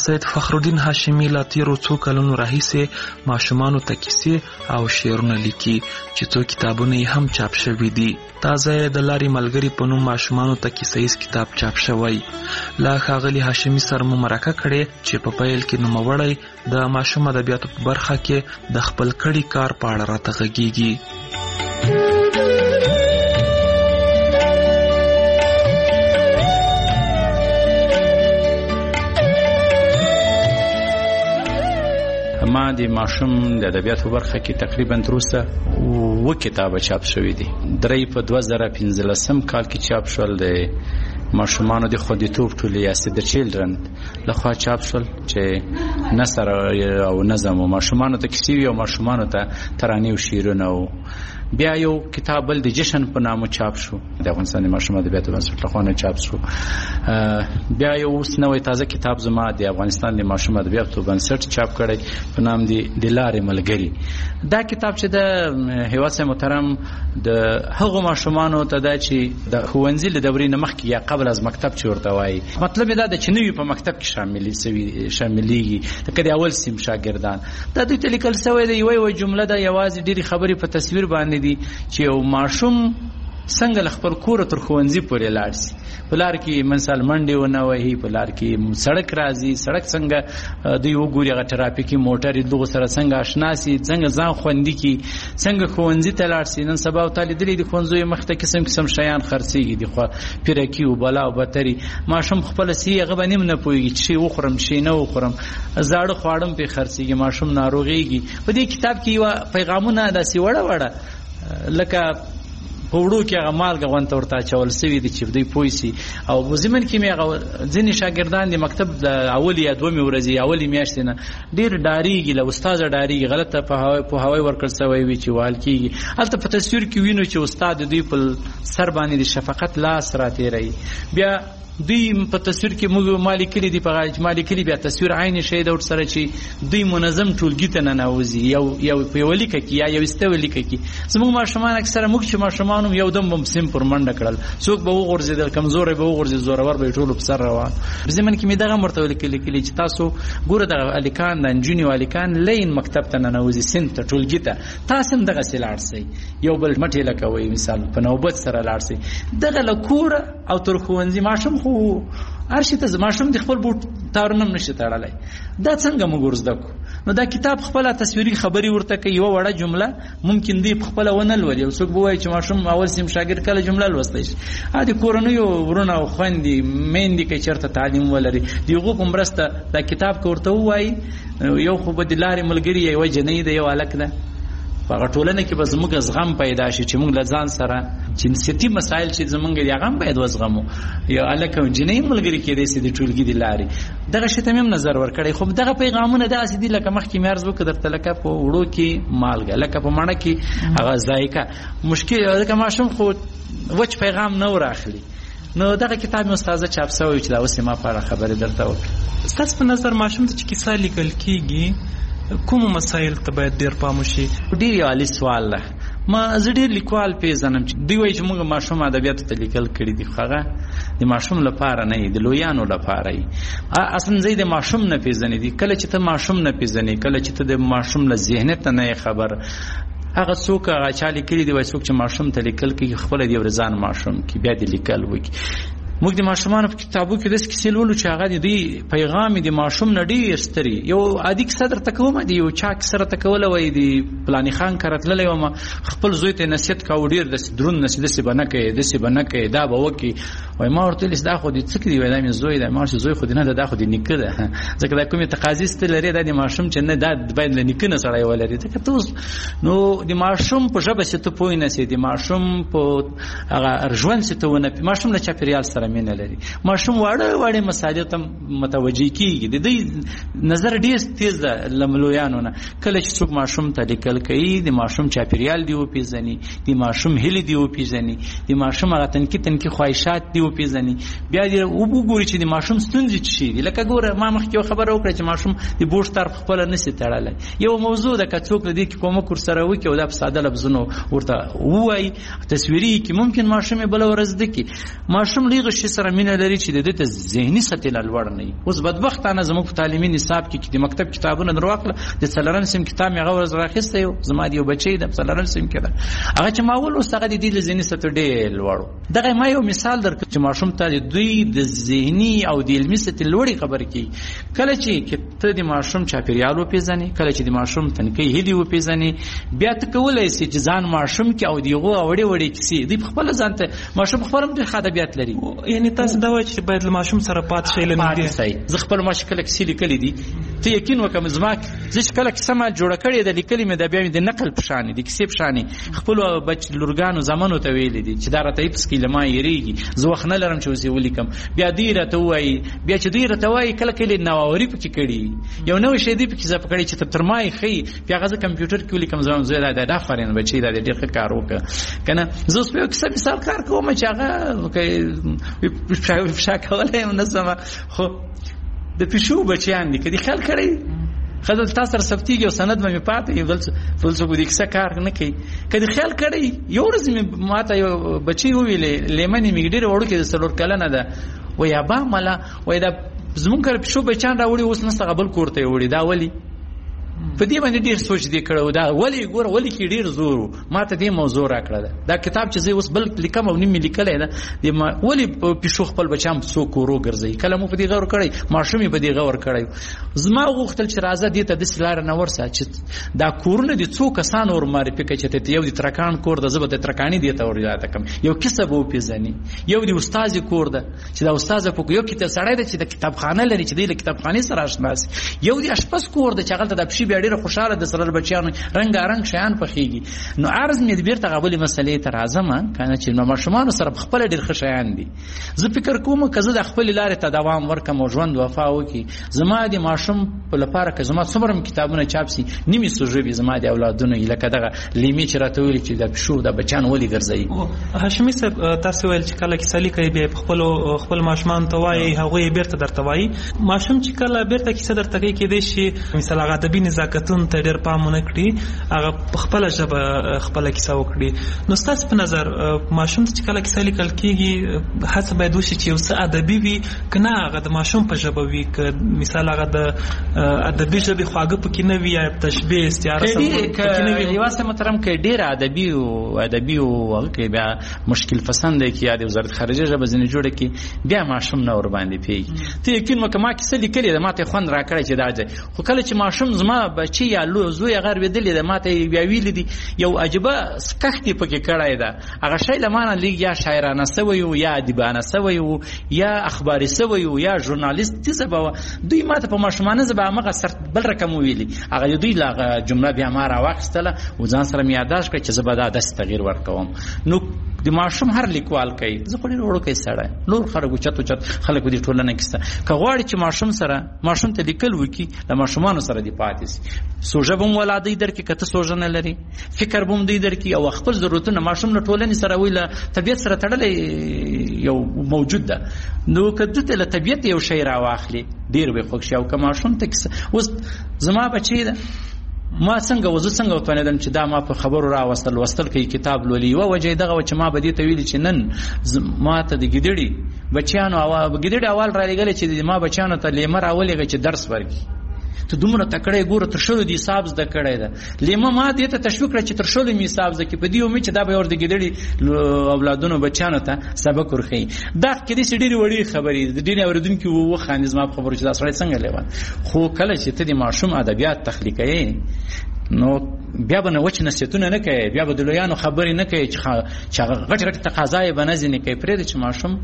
J: سید فخرالدین هاشمي لا تیرو څو کلونو راهیسې ماشومانو ته کیسې او شعرونه لیکي چې څو کتابونه یې هم چاپ شوي دي. تازه د لارې ملګري په نوم ماشومانو ته کیسهیز کتاب چاپ شوی. له ښاغلي هاشمي سره مو مرکه کړې چې په پیل کې نوموړی د ماشوم ادبیاتو په برخه کې د خپل کړي کار په اړه راته غږیږي.
M: ما د ماشوم د ادبیاتو برخه کې تقریبا تر اوسه 2 کتابه چاپ شوي دي. 3 په 2015 کال کې چاپ شول د ماشومانو د خوندیتوب ټولې یا سید چیلډرن لخوا چاپ شول چې نثر او نظم او ماشومانو ته کیسې او ماشومانو ته ترانې او شعرونه او بیا یو کتاب بل د جشن په نامه چاپ شو د افغانستان د ماشوم ادبیاتو بنسټ لخوا نه چاپ شو. بیا یو اوس نوې تازه کتاب زما د افغانستان د ماشوم ادبیاتو بنسټ چاپ کړی په نام دی د لارې ملګري. دا کتاب چې د هیواد صاحب محترم د هغو ماشومانو ته دا چې د ښوونځي له دورې نه مخکې یا قبل از مکتب چې ورته وایي مطلب دا د چې نوي په مکتب کې شاملېږي لکه د اول سیم شاګردان دا دوی ته لیکل شوی د یوه جمله ده یوازې ډېرې خبرې په تصویر باندې دي چې یو ماشوم څنګه له خپل کور تر ښوونځي پورې لاړ شي. په لار کې مثال منډې ونه وهي، په لار کې سړک راځي، سړک څنګه دوی وګوري هغه ټرافیکي موټرې دغو سره څنګه اشنا سي، څنګه ځان خوندي کړي، څنګه ښوونځي ته لاړ شي. نن سبا ورته لیدلي د ښوونځیو مخ ته قسم قسم شیان خرڅېږي، د پیرکي او بلا او بتري. ماشوم خپله سي هغه به نیم نه پوهېږي چې شی وخورم شی نه وخورم، زاړه خواړه هم پرې خرڅېږي، ماشوم ناروغېږي. په دې کتاب کې یوه پیغامونه داسې وړه وړه لکه په وړو کې هغه مالګه غونته ورته اچول سوي دي چې دوی پوه سي. او په ضمن کې مې هغه ځینې شاګردان د مکتب د اولې یا دومې ورځې اولې میاشتې نه ډېر ډارېږي، له استاده ډارېږي، غلطه پوهاوی ورکړل سوی وي چې وهل کېږي. هلته په تصویر کې وینو چې استاد د دوی په سر باندې د شفقت لاس راتېروي. بیا دوی په تصویر کې موږ مالی کلی دی په مالی کلی بیا تصویر عین شی د ور سره چې دوی منظم ټولګي ته ننوځي، یو په یو لیکه کې یا یو استو لیکه کې. زموږ ماشومان اکثره موږ چې ماشومان یو دم بم سیم پر منډه کړل، څوک به وغورځېدل، کمزوري به وغورځېد، زورور به ټول په سر روان. زمون کې مې دغه مرته لیکلي چې تاسو ګوره د الیکان د انجونی او الیکان لین مکتب ته ننوځي، سین ته ټولګي ته، تاسو هم دغه سلاړ سي، یو بل مټې لکوي، مثال په نوبت سره لاړ سي. دغه لکور او تر ښوونځي ماشوم خو ارشي ته ماشوم د خپل بوټ تارنم نشي تړلای. دا څنګه موږ ورزده کو؟ نو دا کتاب خپل تصویري خبري ورته کوي، یو وړه جمله ممکن دی خپل ونه لولي، او څوک به وایي چې ماشوم اول سیم شاګرد کله جمله لوستلی شي. د کورنیو ورونه او خويندې میندې کې چرته تعلیم ولري دیغه کومرسته دا کتاب کوړته وایي یو خو به د لارې ملګری یو جنې دی، یو الک ده. په ټولنه کې به زموږ زغم پیدا شي چې موږ له ځان سره جنسيتي مسایل چې زموږ دي هغه باید وزغمو. یو الکه جنې ملګری کې دې سې د ټولګي د لارې دغه شی ته هم نظر ورکړي. خو دغه پیغامونه داسې دي لکه مخکې مې عرض وکړ درته، لکه په وړو کې مالګه، لکه په مڼه کې هغه ذایقه. مشکل لکه ماشوم خو وچ پیغام نه وراخلي. نو دغه کتاب مې استاد چاپ شوی چې دا اوس ما په خبره درته وکړه.
J: ستاسو په نظر ماشوم ته چې کیسه لیکل کیږي کوم مسایل ته باید ډیر پام وشي؟
M: ډیر عالی سوال ده. ما زه ډیر لیکوال پیژنم چې دوی وایي چې موږ ماشوم ادبیات ته لیکل کړي دي، خو هغه د ماشوم لپاره نه دي، د لویانو لپاره دي. اصلا زه د ماشوم نه پیژنې دي. کله چې ته ماشوم نه پیژنې، کله چې ته د ماشوم له ذهنیت نه خبر، هغه څوک هغه چا لیکلي دی، وایي څوک چې ماشوم ته لیکل کوي خپل دی ورزان ماشوم کې بیا د لیکل وکړي. موږ د ماشومانو په کتابو کې داس کیسې لولو چې هغه د پیغام د ماشوم نه ډېر ستري. یو عادي کیسه درته کوم، دی یو چا کیسه درته کوله، وایي د فلاني خان کرتللی وم، خپل زوی ته نصیحت کاوه، ډېر داسې دروند نصیحت، داسې به نه کوې، داسې به نه کوې، دا به وکړي. وایي ما ورته ویل دا خو دې څه کړي؟ وایي دا مې زوی دی. ما ورته زوی خو دې نه ده، دا خو دې نیکه ده، ځکه دا کومې تقاضي ستې لري دا د ماشوم چې نه دا باید له نیکه نه سړی ولري. ځکه ته اوس نو د ماشوم په ژبه چې ته پوه نه سې، د ماشوم په هغه ژوند چې ته ونه، ماشوم له چاپېریال سره مینه لري. ماشوم واړه مسایل ته متوجي کیږي، د دې نظر ډیر تیز ده لملویانو نه. کله چې څوک ماشوم ته لیکل کوي، د ماشوم چاپیریال دی وپیژني، د ماشوم هیلې دی وپیژني، د ماشوم هغه تنکي خواهشات دی وپیژني، بیا دې وګوري چې د ماشوم ستونزې څه دي. لکه ګوره ما مخکې خبره وکړه چې ماشوم د بوش طرف خپل نسی تړلی. یو موضوع ده که څوک دې کې کومه کور سره وکړي او دا په ساده لفظونو ورته وایي تصویري کې، ممکن ماشوم بل ورځ دکی ماشوم لیغه شي سره مینه لري چې د دې ته ذهني سطح لوړ نه وي. اوس بدبختانه زموږ په تعلیمي نصاب کې د مکتب کتابونه درواخله د څلورم سیم کتاب مې غوړ راخسته یو زما دی بچی د څلورم سیم کې ده هغه چې ماول اوس هغه د دې ذهني سطح ډېر لوړ. دغه ما یو مثال درکړم چې ماشوم ته دوی د ذهني او د علمي سطح لوړې خبرې کوي. کله چې ته د ماشوم چاپیریال وپېژنې، کله چې د ماشوم تنکۍ هیلې وپېژنې، بیا ته کولی شي چې ځان ماشوم کې او دغه وړې وړې کیسې دوی خپل ځان ته ماشوم خپل هم ډېر ادبیات لري.
J: یعنی تاسو دا وایئ چې باید له ماشوم سره پات شي لنږدې.
M: زه خپل ماشوم کله کیسې لیکلې دي ته یقین وکړه زما زه چې کله کیسه ما جوړه کړې ده لیکلې مې ده بیا مې د نقل په شانې د کیسې په شانې خپلو لورګانو زامنو ته ویلې دي چې دا راته هېڅ کې له ما یېرېږي زه وخت نه لرم چې اوس یې ولیکم. بیا دوی راته ووایي بیا چې دوی راته وایي کله کله نوآوري پکې کړي یو نوی شی دی پکې اضافه کړی چې تر ما یې ښیي بیا هغه زه کمپیوټر کې ولیکم زه دا آفرین بچی دا ډېر ښه کار وکړه که نه. زه اوس په یو کیسه مثال کار کوم چې هغه افشا کولی یم نه سمه خو د پیشو بچیان دي که دې خیال کړی ښه تا سره ثبتېږي او سند به مې پاتې وي بل څوک د کیسه کار نه کوي. که دې خیال کړی یو ورځ مې ما ته یو بچی وویلې لیمنې مې ډېره وړوکې د 4 کلنه ده وایي ابا ملا وایي دا زمونږ کله پیشو بچیان راوړي اوس نسته بل کور ته یې وړي دا ولې په دې باندې ډېر سوچ دې کړی دا ولې ګوره ولې کې ډېر زور ما ته دې موضوع راکړه ده دا کتاب چې زه اوس بل لیکم او نیم مې لیکلی ده ولې پیشو خپل بچیان په څو کورو ګرځوي. کله مو په دې غور کړی ماشوم یې په دې غور کړی. زما غوښتل چې راځه دې ته داسې لاره نه ورسه چې دا کورونه دې څو کسان ور معرفي کړي چې ته یو د ترکان کور ده زه به د ترکاني دې ته ور یاده کړم یو کیسه به وپېژني یو د استاد کور ده چې دا استاد په یو کتاب سړی ده چې د کتابخانه لري چې د کتابخانې سره آشنا شي یو د اشپز کور ده چې هغه ته د پښې بیا ډېره خوشحاله د سره بچیانو رنګارنګ شیان پخېږي. نو عرض مې بیرته غوبلې مسلې ته راځم کنه چې نو ماشومانو سره خپل ډېر ښه شیان دي. زه فکر کوم که زه د خپل لارې ته دوام ورکم او ژوند وفا وکړي زما د ماشوم په لپاره که زما څومره کتابونه چاپ سي نیمې سوژه وي زما د اولادونو لکه دغه لیمې چې راته ویلي چې د پیشو د بچیان ولې ګرځوي.
J: هاشمي صاحب تاسو ویل چې کله کیسه لیکئ بیا خپل ماشومان ته وایي هغوی بیرته درته وایي. ماشوم چې کله بیرته کیسه درته کوي کیدای شي مثال هغه ادبي نزاکتونو ته ډېر پام ونه کړي هغه په خپله ژبه خپله کیسه وکړي. نو ستاسو په نظر ماشوم ته چې کله کیسه لیکل کېږي هڅه باید وشي چې یو څه ادبي وي که نه هغه د ماشوم په ژبه وي که مثال هغه د ادبي ژبې خواږه پکې نه وي یا تشبیه استعاره پکې نه وي.
M: یوازې محترم که ډېر ادبي او هغه کې بیا مشکل پسند دی که یا د وزارت خارجه ژبه ځینې جوړه کړي بیا ماشوم نه ورباندې پوهېږي. ته یقین وکړه ما کیسه لیکلې ده ما ته یې خوند راکړی چې دا دی خو کله چې ماشوم زما بچی یا زوی هغه اورېدلې ده ما ته یې بیا ویلي دي یو عجیبه سکښت یې پکې کړی ده هغه شی له ما نه لږ یا شاعرانه سوی و یا ادیبانه سوی و یا اخباري سوی و یا ژورنالیستي ژبه وه. دوی ما ته په ماشومانه ژبه همغه بل رقم وویلي هغه دوی له هغه جمله بیا ما راواخیستله و ځان سره مې یاداشت کړه چې زه به دا داسې تغییر ورکوم. نو د ماشوم هر لیکوال کوي زه خو ډېر وړوکی سړی نور خلک اوچت اوچت خلک په دې ټولنه کې شته که غواړي چې ماشوم ته لیکل وکړي له ماشومانو سره دې پاتې سي سوژه به هم ولا دوی درکړي که ته سوژه نه لري فکر به هم دوی درکړي او خپل ضرورتونه ماشوم له ټولنې سره وایي له طبیعت سره تړلی یو موجود ده. نو که دته له طبیعت یو شی راواخلي ډېر به خوښ شي او که ماشوم ته اوس زما بچی ده ما څنګه وپوهېدم چې دا ما په خبرو راوستل کوي کتاب لولي یوه وجه یې دغه وه چې ما به دې ته ویلي چې نن ما ته د ګیدړي بچیانو ګیدړي اول رالېږلی چې ما بچیانو ته لیمه راولېږه چې درس ورکړي ته دومره تکړه ګوره تر شلو د حساب زده کړی ده لیمه ما دې ته تشویق کړه چې تر شلو مې حساب زده کړي په دې امید چې دا به ور د ګیدړي اولادونو بچیانو ته سبق ورښیي. دا کېدای شي ډېرې وړې خبرې د ډېرې اورېدونکي وخاندي زما په خبرو چې دا سړی څنګه لیوان خو کله چې ته د ماشوم ادبیات تخلیقوې نو بیا به نه وچ نصیحتونه نه کوي بیا به د لویانو خبرې نه کوي چې هغه غټ غټ تقاضا یې به نه ځینې کوي پرېږده چې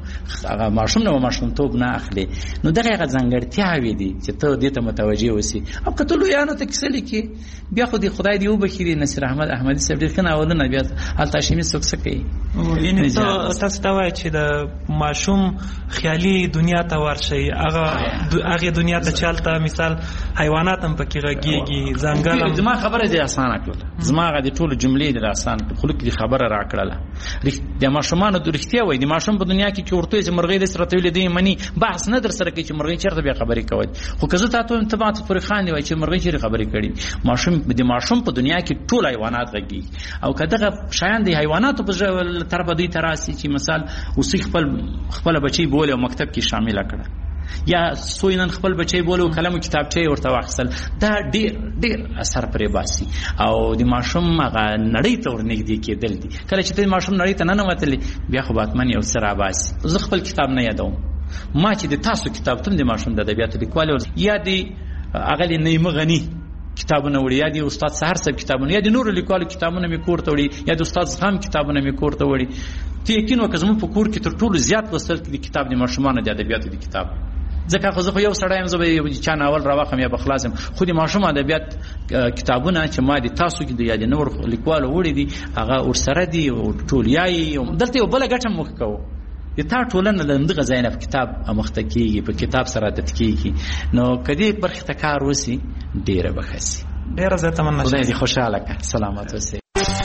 M: ماشوم نه به ماشومتوب نه اخلي. نو دغه هغه ځانګړتیاوې دي چې ته دې ته متوجه اوسې او که ته لویانو ته کیسه لیکې بیا خو دې خدای دې وبخي نصیر احمد احمدي صاحب ډېر ښه ناولونه بیا هلته هاشمي څوک څه کوي.
J: یعنې تاسو ته وایئ چې د ماشوم خیالي دنیا ته ورشئ هغې دنیا ته چې هلته مثال حیوانات هم پکې غږېږي ځنګل هم
M: خبره دې اسانه کړله زما غا دې ټول جملې دې اسانه کړل خلک دې خبره را کړله د ماشومان د رښتیا وای د ماشوم په دنیا کې چې ورته چې مرغۍ د سره تولې دې منی بحث نه در سره کوي چې مرغۍ چیرته به خبرې کوي خو که زه تاسو ته تبعت پر خان دی وای چې مرغۍ چیرته خبرې کړي ماشوم د ماشوم په دنیا کې ټول حیوانات غږی او کداغه شایان د حیواناتو په تر بدوی تراسي چې مثال اوسې خپل بچي بوله او مکتب کې شامل کړه یا سوینن خپل بچي بوله کلمو کتابچه ورته واخصل دا ډیر اثر پرې باسي او د ماشوم هغه نړۍ ته ورنږدې کېدل دي کله چې د ماشوم نړۍ ته نه وتلې بیا خو باتمن یو سره باسي زه خپل کتاب نه یادوم ما چې د تاسو کتابتون د ماشوم د ادبیاتو لیکوال یا د اغلی نیمه غنی کتابونه وړي یا د استاد سحر صاحب کتابونه یا د نور لیکوالو کتابونه می کور ته وړي یا د استاد زغم کتابونه می کور ته وړي ته یقین وکړه زموږ په کور کې تر ټولو زیات لوستل کې کتاب د ماشومان د ادبیاتو د کتاب ځکه خو زه یو سړی یم زه به چا ناول راوخم یا بخلاصم خو د ماشوم ادبیات کتابونه چې ما د تاسو کې د یا د نور لیکوالو وړي دي هغه ورسره دي او ټولیایي دلته یو بل ګټه موږ کوو د تا ټولنه د دغه ځای نه په کتاب امخته کېږي په کتاب سره عادت کېږي نو کدی برخه ته کار وسی ډیره بخسي
J: ډیره زه تمنا
M: خدای دې خوشاله کړه سلامات اوسئ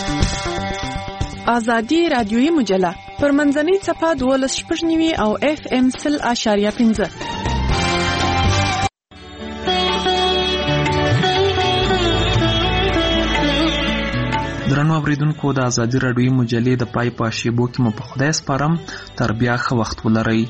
H: آزادی رادیویی مجله پر منځنۍ صفحه 12.9 او FM 0.5
J: درنو اوریدونکو د آزادی رادیویی مجلې د پای په شیبو کې مو په خدای سپارم تر بیا ښه وخت ولرئ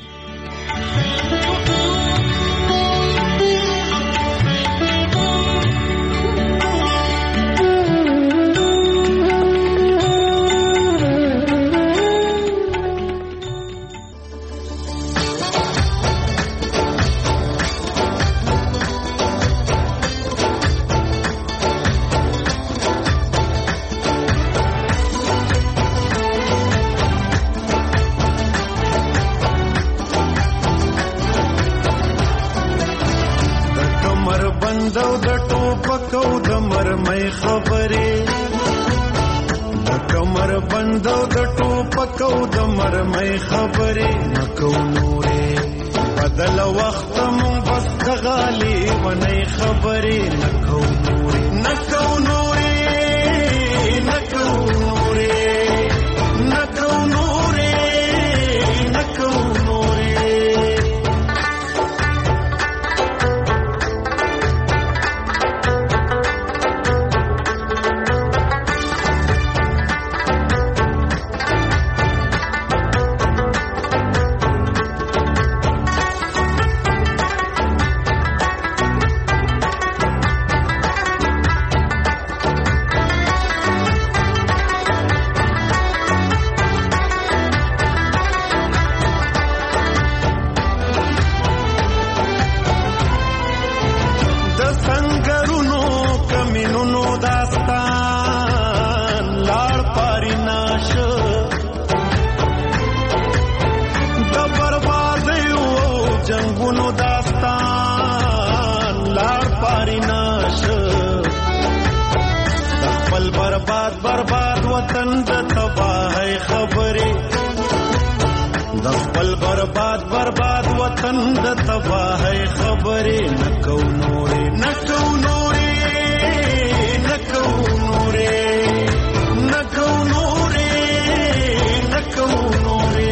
O: برباد وطن د تباہی خبرې د خپل برباد وطن د تباہی خبرې نکو نورې نکو نورې نکو نورې نکو نورې نکو نورې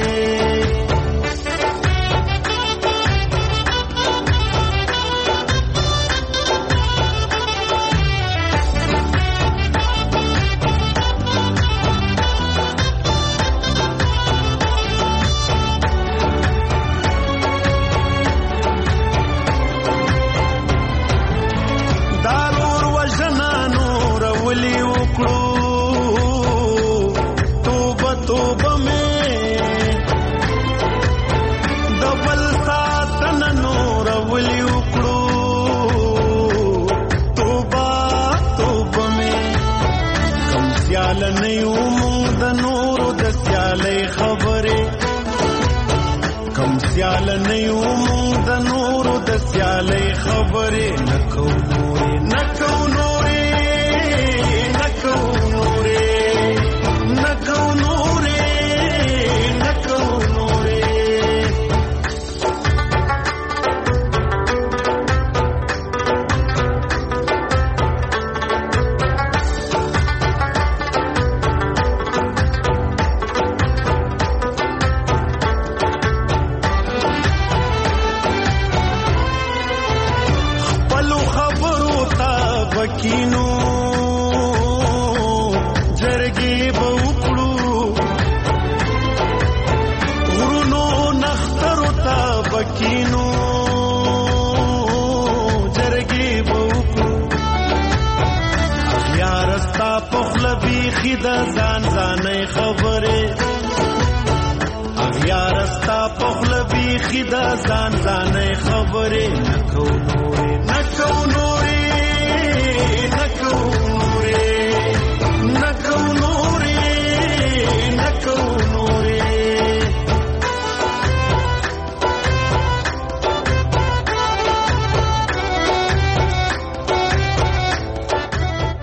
O: بکینو جرګې به وکړو غرونو نخترو ته بکینو جرګې به وکړو اغیار ستا پخله بیخي د ځان ځانۍ خبرې اغیار ستا پخله بیخي د ځان ځانۍ خبرې نکو نورې